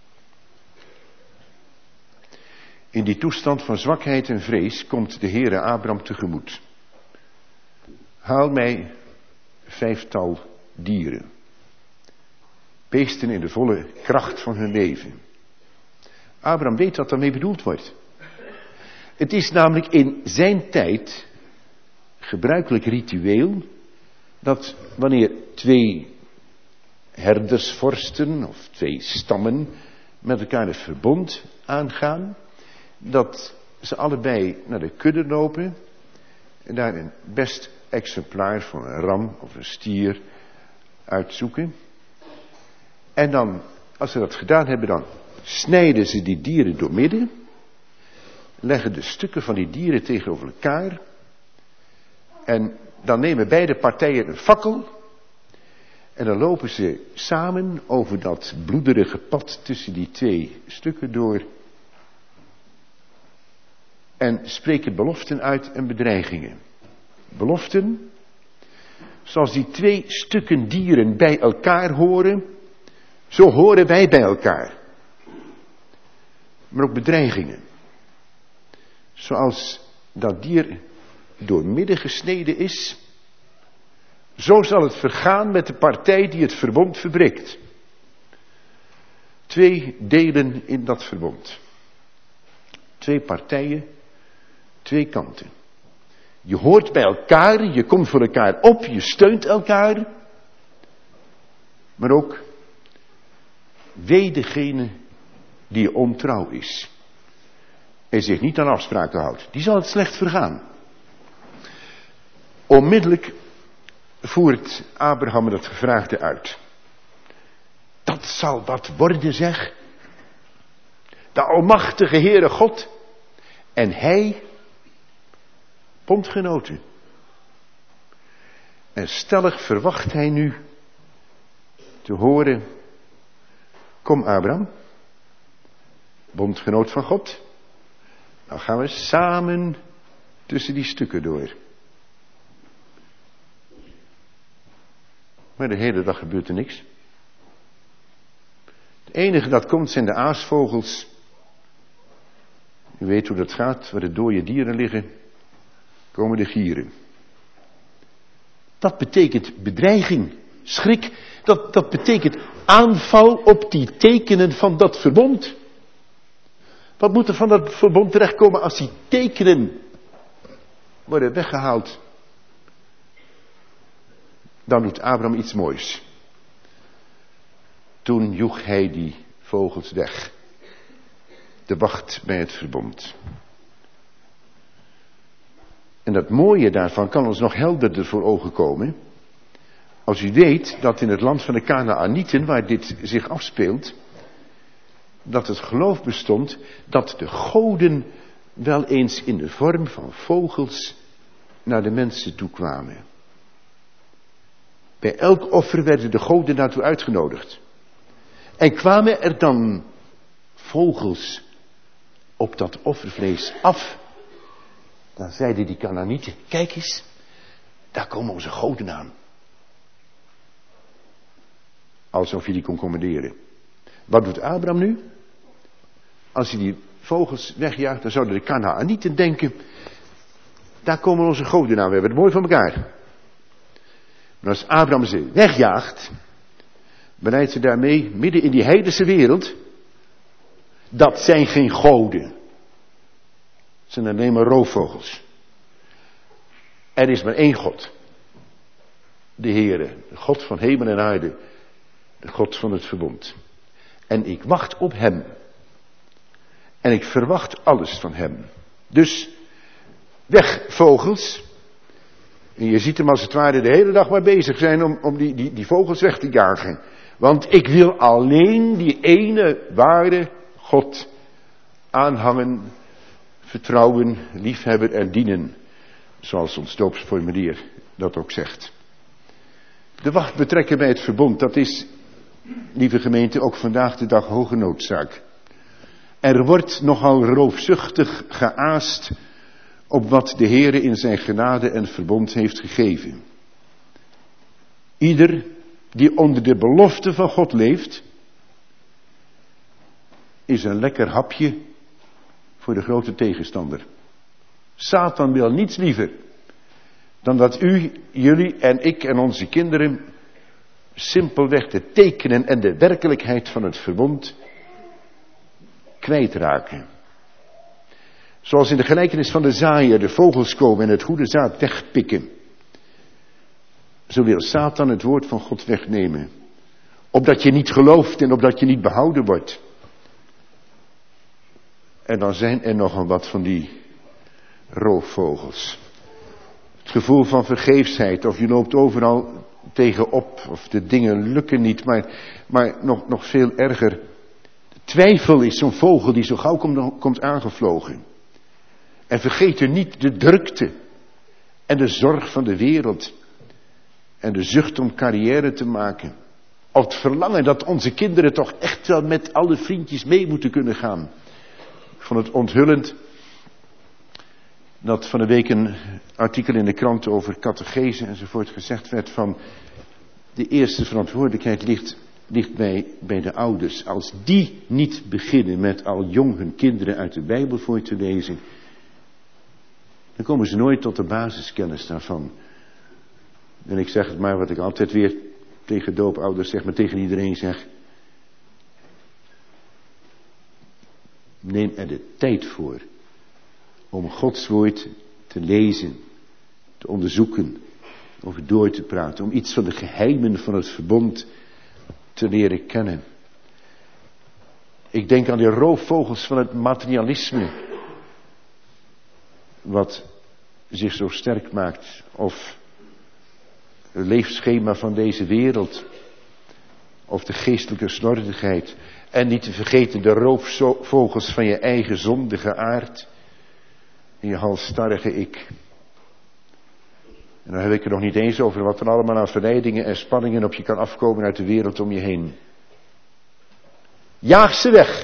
In die toestand van zwakheid en vrees komt de Heere Abraham tegemoet. Haal mij vijftal dieren. Beesten in de volle kracht van hun leven. Abraham weet wat daarmee bedoeld wordt. Het is namelijk in zijn tijd gebruikelijk ritueel dat wanneer twee herdersvorsten of twee stammen met elkaar een verbond aangaan, dat ze allebei naar de kudde lopen en daar een best exemplaar van een ram of een stier uitzoeken. En dan, als ze dat gedaan hebben, dan snijden ze die dieren doormidden, leggen de stukken van die dieren tegenover elkaar en dan nemen beide partijen een fakkel en dan lopen ze samen over dat bloederige pad tussen die twee stukken door en spreken beloften uit en bedreigingen. Beloften, zoals die twee stukken dieren bij elkaar horen, zo horen wij bij elkaar. Maar ook bedreigingen. Zoals dat dier door midden gesneden is, zo zal het vergaan met de partij die het verbond verbreekt. Twee delen in dat verbond. Twee partijen, twee kanten. Je hoort bij elkaar, je komt voor elkaar op, je steunt elkaar. Maar ook, wee degene die ontrouw is. En zich niet aan afspraken houdt. Die zal het slecht vergaan. Onmiddellijk voert Abraham het gevraagde uit. Dat zal wat worden, zeg. De almachtige Heere God. En hij, bondgenoten. En stellig verwacht hij nu te horen: kom Abraham, bondgenoot van God, dan gaan we samen tussen die stukken door. Maar de hele dag gebeurt er niks. Het enige dat komt zijn de aasvogels. U weet hoe dat gaat, waar de dode dieren liggen, komen de gieren. Dat betekent bedreiging, schrik. Dat, dat betekent aanval op die tekenen van dat verbond. Wat moet er van dat verbond terechtkomen als die tekenen worden weggehaald? Dan doet Abraham iets moois. Toen joeg hij die vogels weg. De wacht bij het verbond. En dat mooie daarvan kan ons nog helderder voor ogen komen. Als u weet dat in het land van de Kanaanieten, waar dit zich afspeelt, dat het geloof bestond dat de goden wel eens in de vorm van vogels naar de mensen toe kwamen. Bij elk offer werden de goden daartoe uitgenodigd. En kwamen er dan vogels op dat offervlees af, dan zeiden die Kanaanieten: kijk eens, daar komen onze goden aan. Alsof je die kon commanderen. Wat doet Abraham nu? Als hij die vogels wegjaagt, dan zouden de Kanaanieten denken: daar komen onze goden aan, we hebben het mooi van elkaar. Maar als Abraham ze wegjaagt, bereidt ze daarmee midden in die heidense wereld: dat zijn geen goden. Het zijn alleen maar roofvogels. Er is maar één God. De Heere, de God van hemel en aarde. De God van het verbond. En ik wacht op hem. En ik verwacht alles van hem. Dus, weg vogels. En je ziet hem als het ware de hele dag maar bezig zijn om, om die, die, die vogels weg te jagen. Want ik wil alleen die ene ware God aanhangen, vertrouwen, liefhebben en dienen. Zoals ons doopsformulier dat ook zegt. De wacht betrekken bij het verbond, dat is, lieve gemeente, ook vandaag de dag hoge noodzaak. Er wordt nogal roofzuchtig geaast op wat de Heere in zijn genade en verbond heeft gegeven. Ieder die onder de belofte van God leeft, is een lekker hapje voor de grote tegenstander. Satan wil niets liever dan dat u, jullie en ik en onze kinderen simpelweg de tekenen en de werkelijkheid van het verbond kwijtraken. Zoals in de gelijkenis van de zaaier de vogels komen en het goede zaad wegpikken. Zo wil Satan het woord van God wegnemen. Opdat je niet gelooft en opdat je niet behouden wordt. En dan zijn er nogal wat van die roofvogels. Het gevoel van vergeefsheid, of je loopt overal tegenop, of de dingen lukken niet, maar, maar nog, nog veel erger. De twijfel is zo'n vogel die zo gauw komt, komt aangevlogen. En vergeet er niet de drukte en de zorg van de wereld en de zucht om carrière te maken. Of het verlangen dat onze kinderen toch echt wel met alle vriendjes mee moeten kunnen gaan. Ik vond het onthullend dat van de week een artikel in de krant over catechese enzovoort gezegd werd van de eerste verantwoordelijkheid ligt, ligt bij, bij de ouders. Als die niet beginnen met al jong hun kinderen uit de Bijbel voor te lezen, dan komen ze nooit tot de basiskennis daarvan. En ik zeg het maar wat ik altijd weer tegen doopouders zeg, maar tegen iedereen zeg. Neem er de tijd voor om Gods woord te lezen, te onderzoeken, over door te praten, om iets van de geheimen van het verbond te leren kennen. Ik denk aan die roofvogels van het materialisme, wat zich zo sterk maakt, of het leefschema van deze wereld, of de geestelijke slordigheid. En niet te vergeten de roofvogels van je eigen zondige aard. En je halsstarrige ik. En dan heb ik er nog niet eens over wat er allemaal aan verleidingen en spanningen op je kan afkomen uit de wereld om je heen. Jaag ze weg.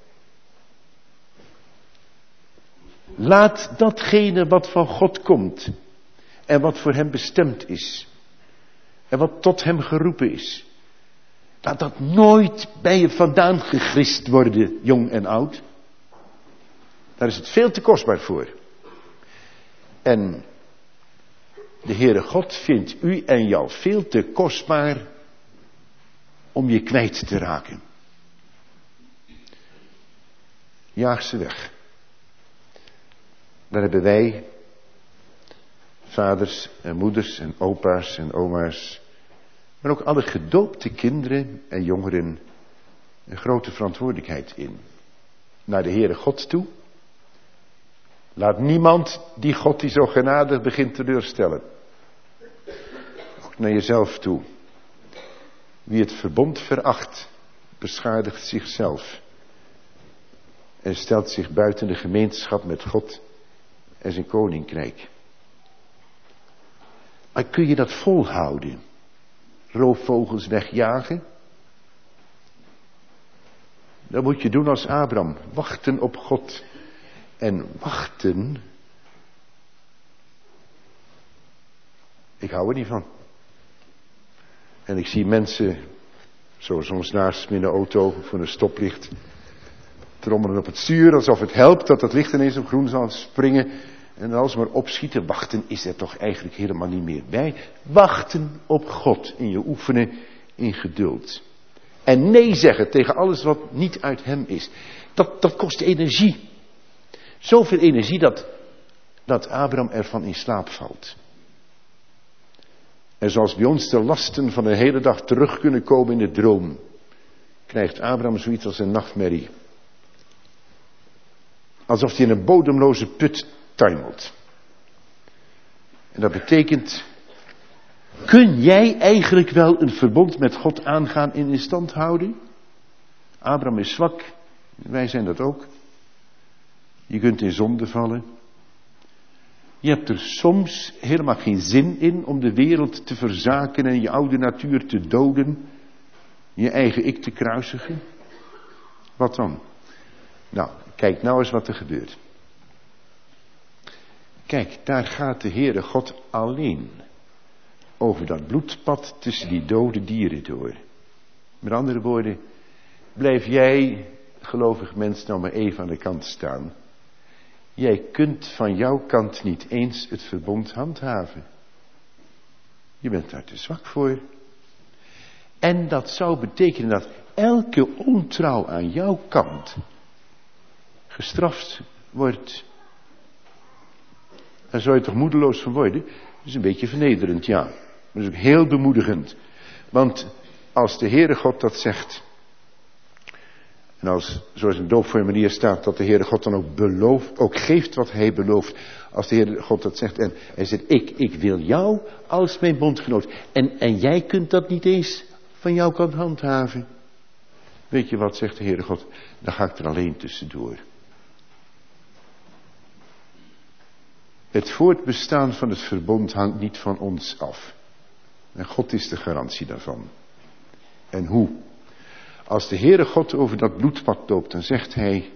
Laat datgene wat van God komt en wat voor hem bestemd is en wat tot hem geroepen is, laat dat nooit bij je vandaan gegrist worden, jong en oud. Daar is het veel te kostbaar voor. En de Heere God vindt u en jou veel te kostbaar om je kwijt te raken. Jaag ze weg. Daar hebben wij, vaders en moeders en opa's en oma's, maar ook alle gedoopte kinderen en jongeren, een grote verantwoordelijkheid in. Naar de Heere God toe. Laat niemand die God die zo genadig begint teleurstellen. Ook naar jezelf toe. Wie het verbond veracht, beschadigt zichzelf. En stelt zich buiten de gemeenschap met God en zijn koninkrijk. Maar kun je dat volhouden? Roofvogels wegjagen? Dan moet je doen als Abraham. Wachten op God. En wachten. Ik hou er niet van. En ik zie mensen, zo soms naast me in de auto voor een stoplicht, trommelen op het stuur alsof het helpt dat het licht ineens op groen zal springen. En als maar opschieten, wachten is er toch eigenlijk helemaal niet meer bij. Wachten op God in je oefenen in geduld. En nee zeggen tegen alles wat niet uit hem is. Dat, dat kost energie. Zoveel energie dat, dat Abraham ervan in slaap valt. En zoals bij ons de lasten van een hele dag terug kunnen komen in de droom, krijgt Abraham zoiets als een nachtmerrie. Alsof hij in een bodemloze put tuimelt. En dat betekent, kun jij eigenlijk wel een verbond met God aangaan en in stand houden? Abraham is zwak, wij zijn dat ook. Je kunt in zonde vallen. Je hebt er soms helemaal geen zin in om de wereld te verzaken en je oude natuur te doden. Je eigen ik te kruisigen. Wat dan? Nou, kijk nou eens wat er gebeurt. Kijk, daar gaat de Heere God alleen over dat bloedpad tussen die dode dieren door. Met andere woorden, blijf jij, gelovig mens, nou maar even aan de kant staan. Jij kunt van jouw kant niet eens het verbond handhaven. Je bent daar te zwak voor. En dat zou betekenen dat elke ontrouw aan jouw kant gestraft wordt. Daar zou je toch moedeloos van worden? Dat is een beetje vernederend, ja. Maar dat is ook heel bemoedigend. Want als de Heere God dat zegt, en als, zoals in het doopformulier staat, dat de Heere God dan ook belooft, ook geeft wat hij belooft. Als de Heere God dat zegt en hij zegt, ik, ik wil jou als mijn bondgenoot. En, en jij kunt dat niet eens van jouw kant handhaven. Weet je wat, zegt de Heere God, dan ga ik er alleen tussendoor. Het voortbestaan van het verbond hangt niet van ons af. En God is de garantie daarvan. En hoe? Als de Heere God over dat bloedpad loopt, dan zegt hij,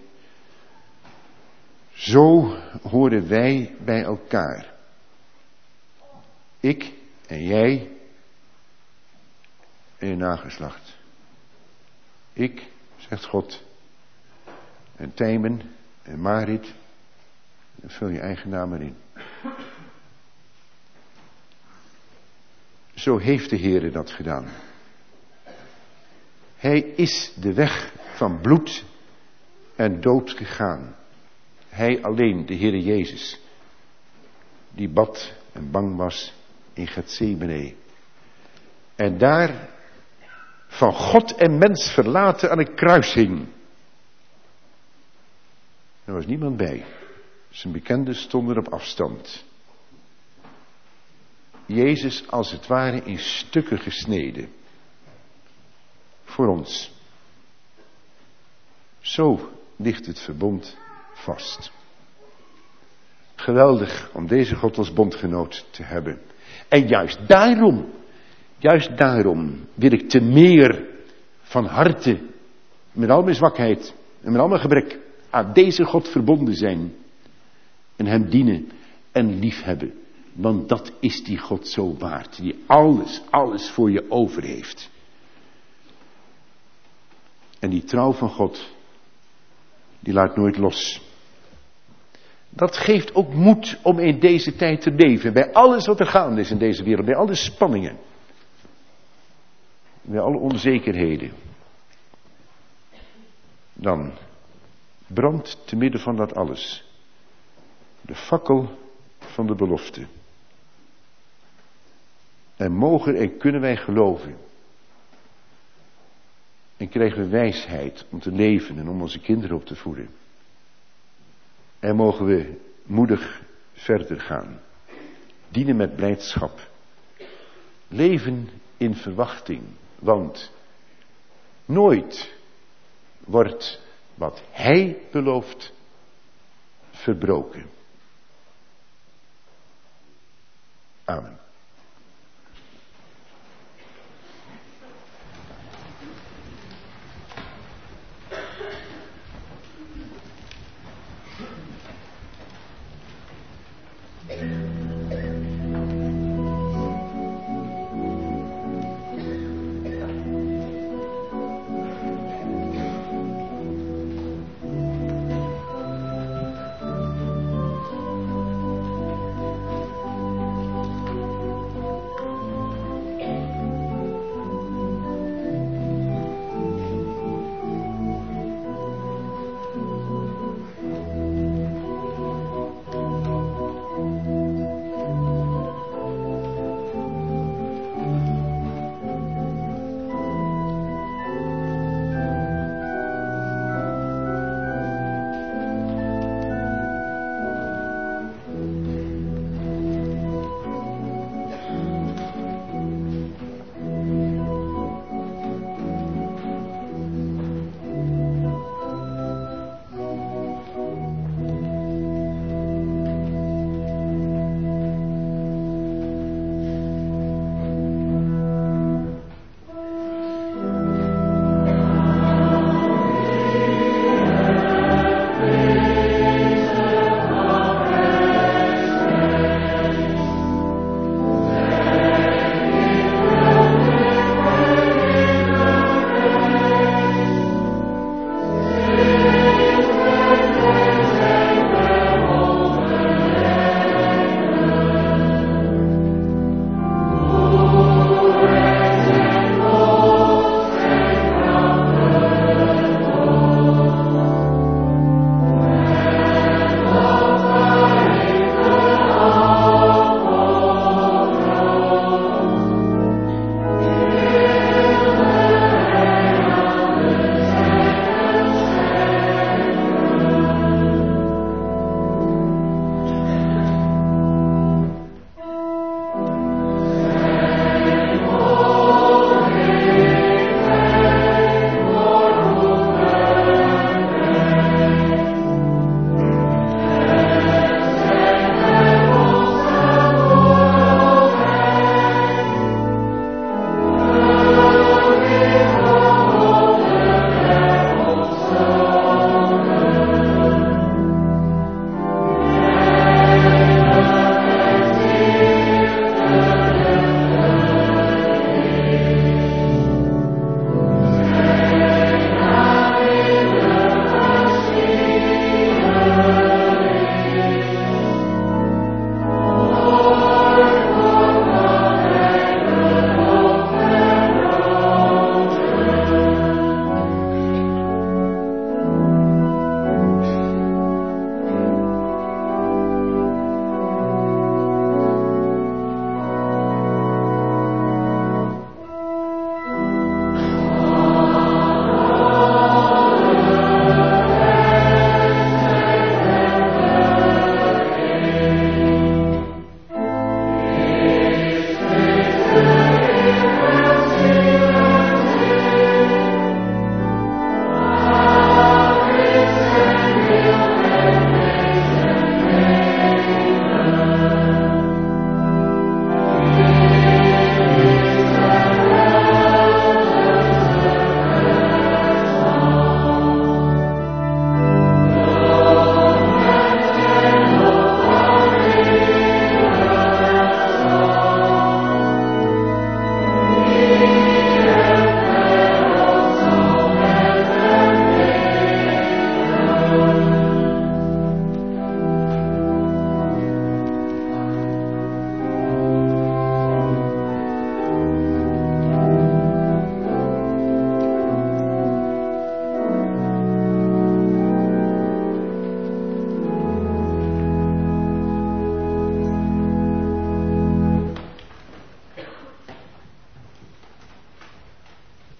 zo horen wij bij elkaar. Ik en jij en je nageslacht. Ik, zegt God, en Tijmen en Marit, en vul je eigen naam erin. Zo heeft de Heere dat gedaan. Hij is de weg van bloed en dood gegaan. Hij alleen, de Heere Jezus, die bad en bang was in Getsemane. En daar van God en mens verlaten aan het kruis hing. Er was niemand bij. Zijn bekenden stonden op afstand. Jezus als het ware in stukken gesneden. Voor ons. Zo ligt het verbond vast. Geweldig om deze God als bondgenoot te hebben. En juist daarom, juist daarom wil ik te meer van harte, met al mijn zwakheid en met al mijn gebrek, aan deze God verbonden zijn. En hem dienen en liefhebben. Want dat is die God zo waard. Die alles, alles voor je over heeft. En die trouw van God, die laat nooit los. Dat geeft ook moed om in deze tijd te leven. Bij alles wat er gaande is in deze wereld. Bij alle spanningen. Bij alle onzekerheden. Dan brandt te midden van dat alles de fakkel van de belofte. En mogen en kunnen wij geloven. En krijgen we wijsheid om te leven en om onze kinderen op te voeden. En mogen we moedig verder gaan. Dienen met blijdschap. Leven in verwachting. Want nooit wordt wat hij belooft verbroken. Amen.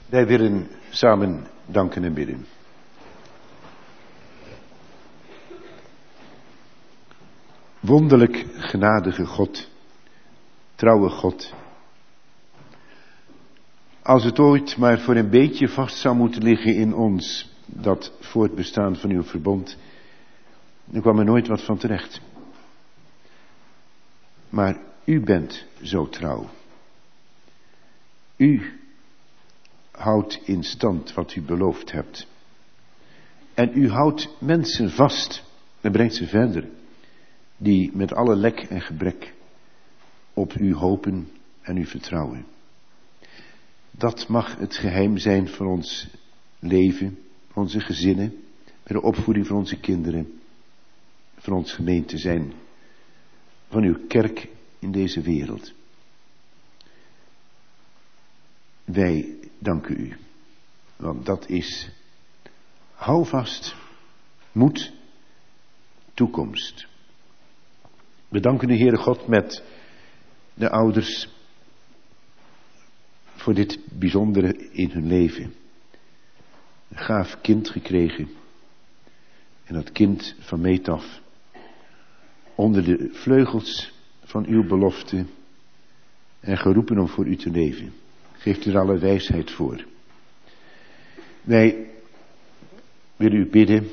Wij willen samen danken en bidden. Wonderlijk genadige God, trouwe God. Als het ooit maar voor een beetje vast zou moeten liggen in ons, dat voortbestaan van uw verbond, dan kwam er nooit wat van terecht. Maar u bent zo trouw. U houdt in stand wat u beloofd hebt. En u houdt mensen vast en brengt ze verder, die met alle lek en gebrek op u hopen en u vertrouwen. Dat mag het geheim zijn van ons leven, van onze gezinnen, bij de opvoeding van onze kinderen, van ons gemeente zijn, van uw kerk in deze wereld. Wij danken u, want dat is houvast, moed, toekomst. We danken u, Heere God, met de ouders voor dit bijzondere in hun leven. Een gaaf kind gekregen. En dat kind van meet af onder de vleugels van uw belofte en geroepen om voor u te leven. Geeft u er alle wijsheid voor. Wij willen u bidden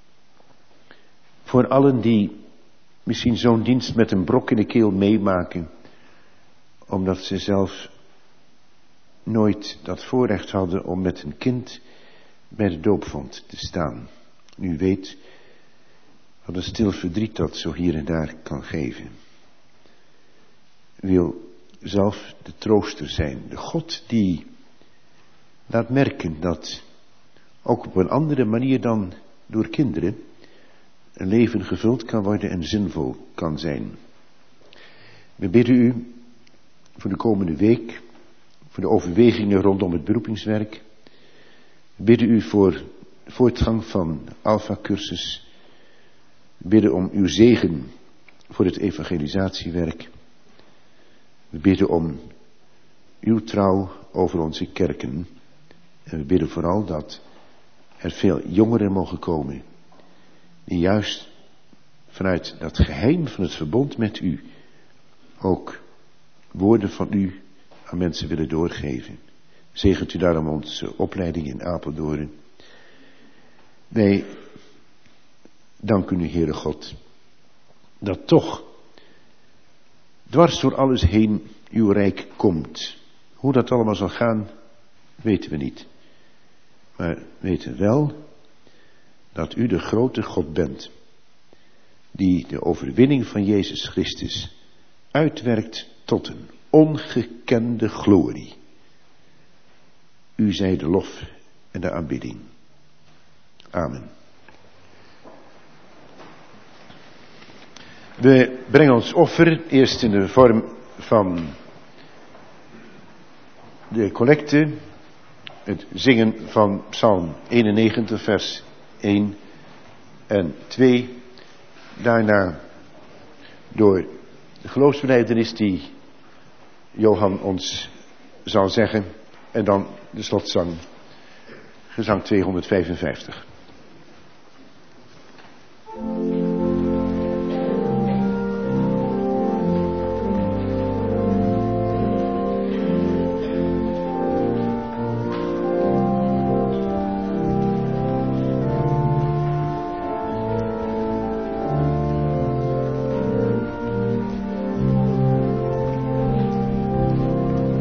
voor allen die misschien zo'n dienst met een brok in de keel meemaken, omdat ze zelf nooit dat voorrecht hadden om met een kind bij de doopvont te staan. U weet wat een stil verdriet dat zo hier en daar kan geven. U wil zelf de trooster zijn, de God die laat merken dat ook op een andere manier dan door kinderen een leven gevuld kan worden en zinvol kan zijn. We bidden u voor de komende week, voor de overwegingen rondom het beroepingswerk. We bidden u voor de voortgang van Alpha-cursus. We bidden om uw zegen voor het evangelisatiewerk. We bidden om uw trouw over onze kerken. En we bidden vooral dat er veel jongeren mogen komen, die juist vanuit dat geheim van het verbond met u ook woorden van u aan mensen willen doorgeven. Zegent u daarom onze opleiding in Apeldoorn. Wij danken u, Heere God, dat toch dwars door alles heen uw rijk komt. Hoe dat allemaal zal gaan, weten we niet. Maar we weten wel dat u de grote God bent, die de overwinning van Jezus Christus uitwerkt tot een ongekende glorie. U zij de lof en de aanbidding. Amen. We brengen ons offer eerst in de vorm van de collecte, het zingen van Psalm eenennegentig, vers één en twee. Daarna door de geloofsbelijdenis die Johan ons zal zeggen. En dan de slotzang, gezang tweehonderdvijfenvijftig.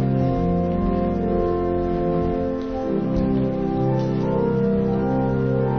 Thank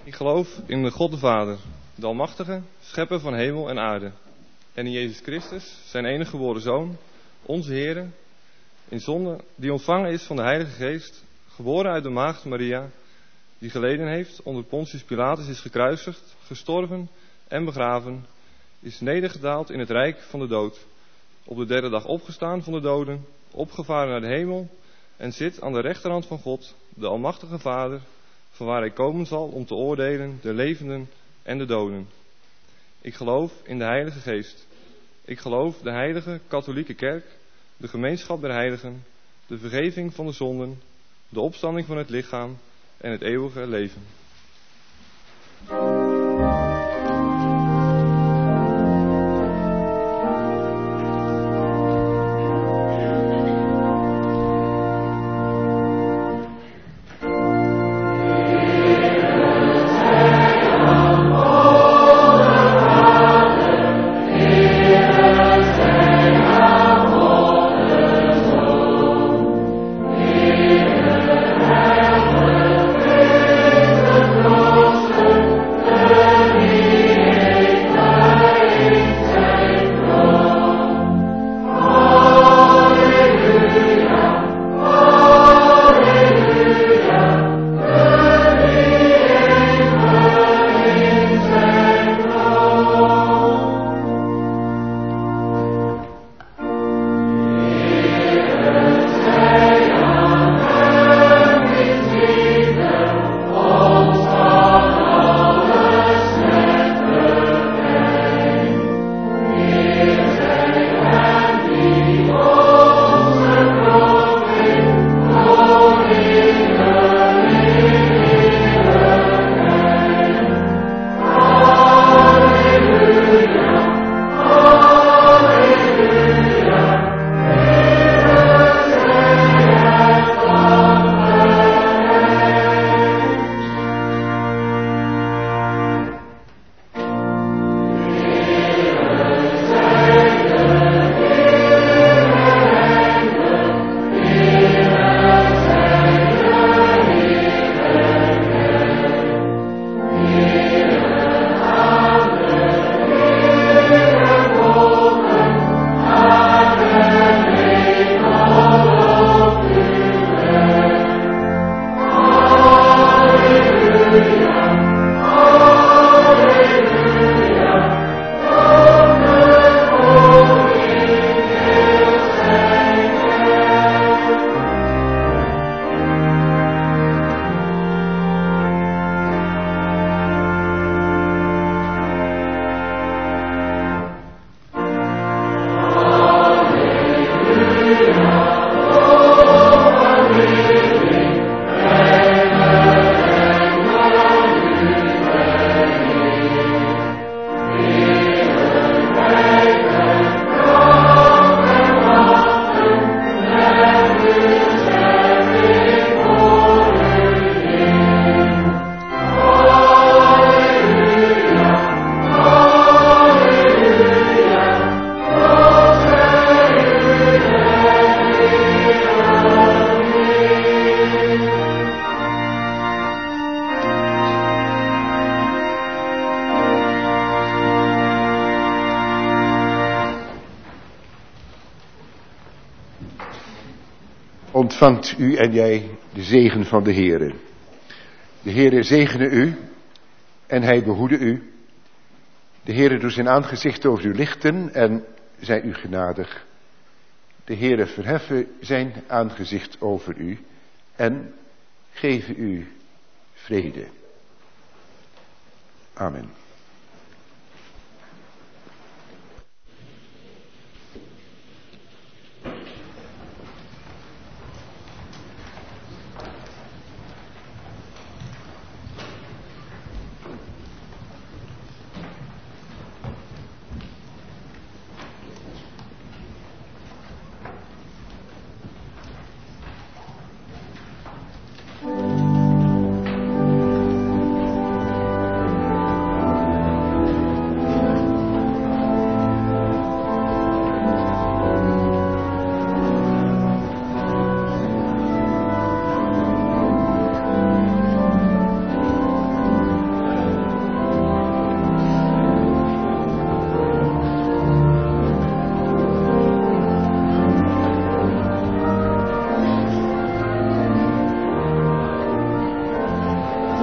Ik geloof in de God de Vader, de Almachtige, schepper van hemel en aarde. En in Jezus Christus, zijn enige geboren Zoon, onze Heere, in zonde, die ontvangen is van de Heilige Geest, geboren uit de maagd Maria, die geleden heeft, onder Pontius Pilatus is gekruisigd, gestorven en begraven, is nedergedaald in het rijk van de dood, op de derde dag opgestaan van de doden, opgevaren naar de hemel en zit aan de rechterhand van God, de Almachtige Vader, van waar hij komen zal om te oordelen de levenden en de doden. Ik geloof in de Heilige Geest. Ik geloof de heilige katholieke kerk, de gemeenschap der heiligen, de vergeving van de zonden, de opstanding van het lichaam en het eeuwige leven. Ontvangt u en jij de zegen van de Heere. De Heere zegene u en hij behoede u. De Heere doet zijn aangezicht over u lichten en zij u genadig. De Heere verheffen zijn aangezicht over u en geven u vrede. Amen.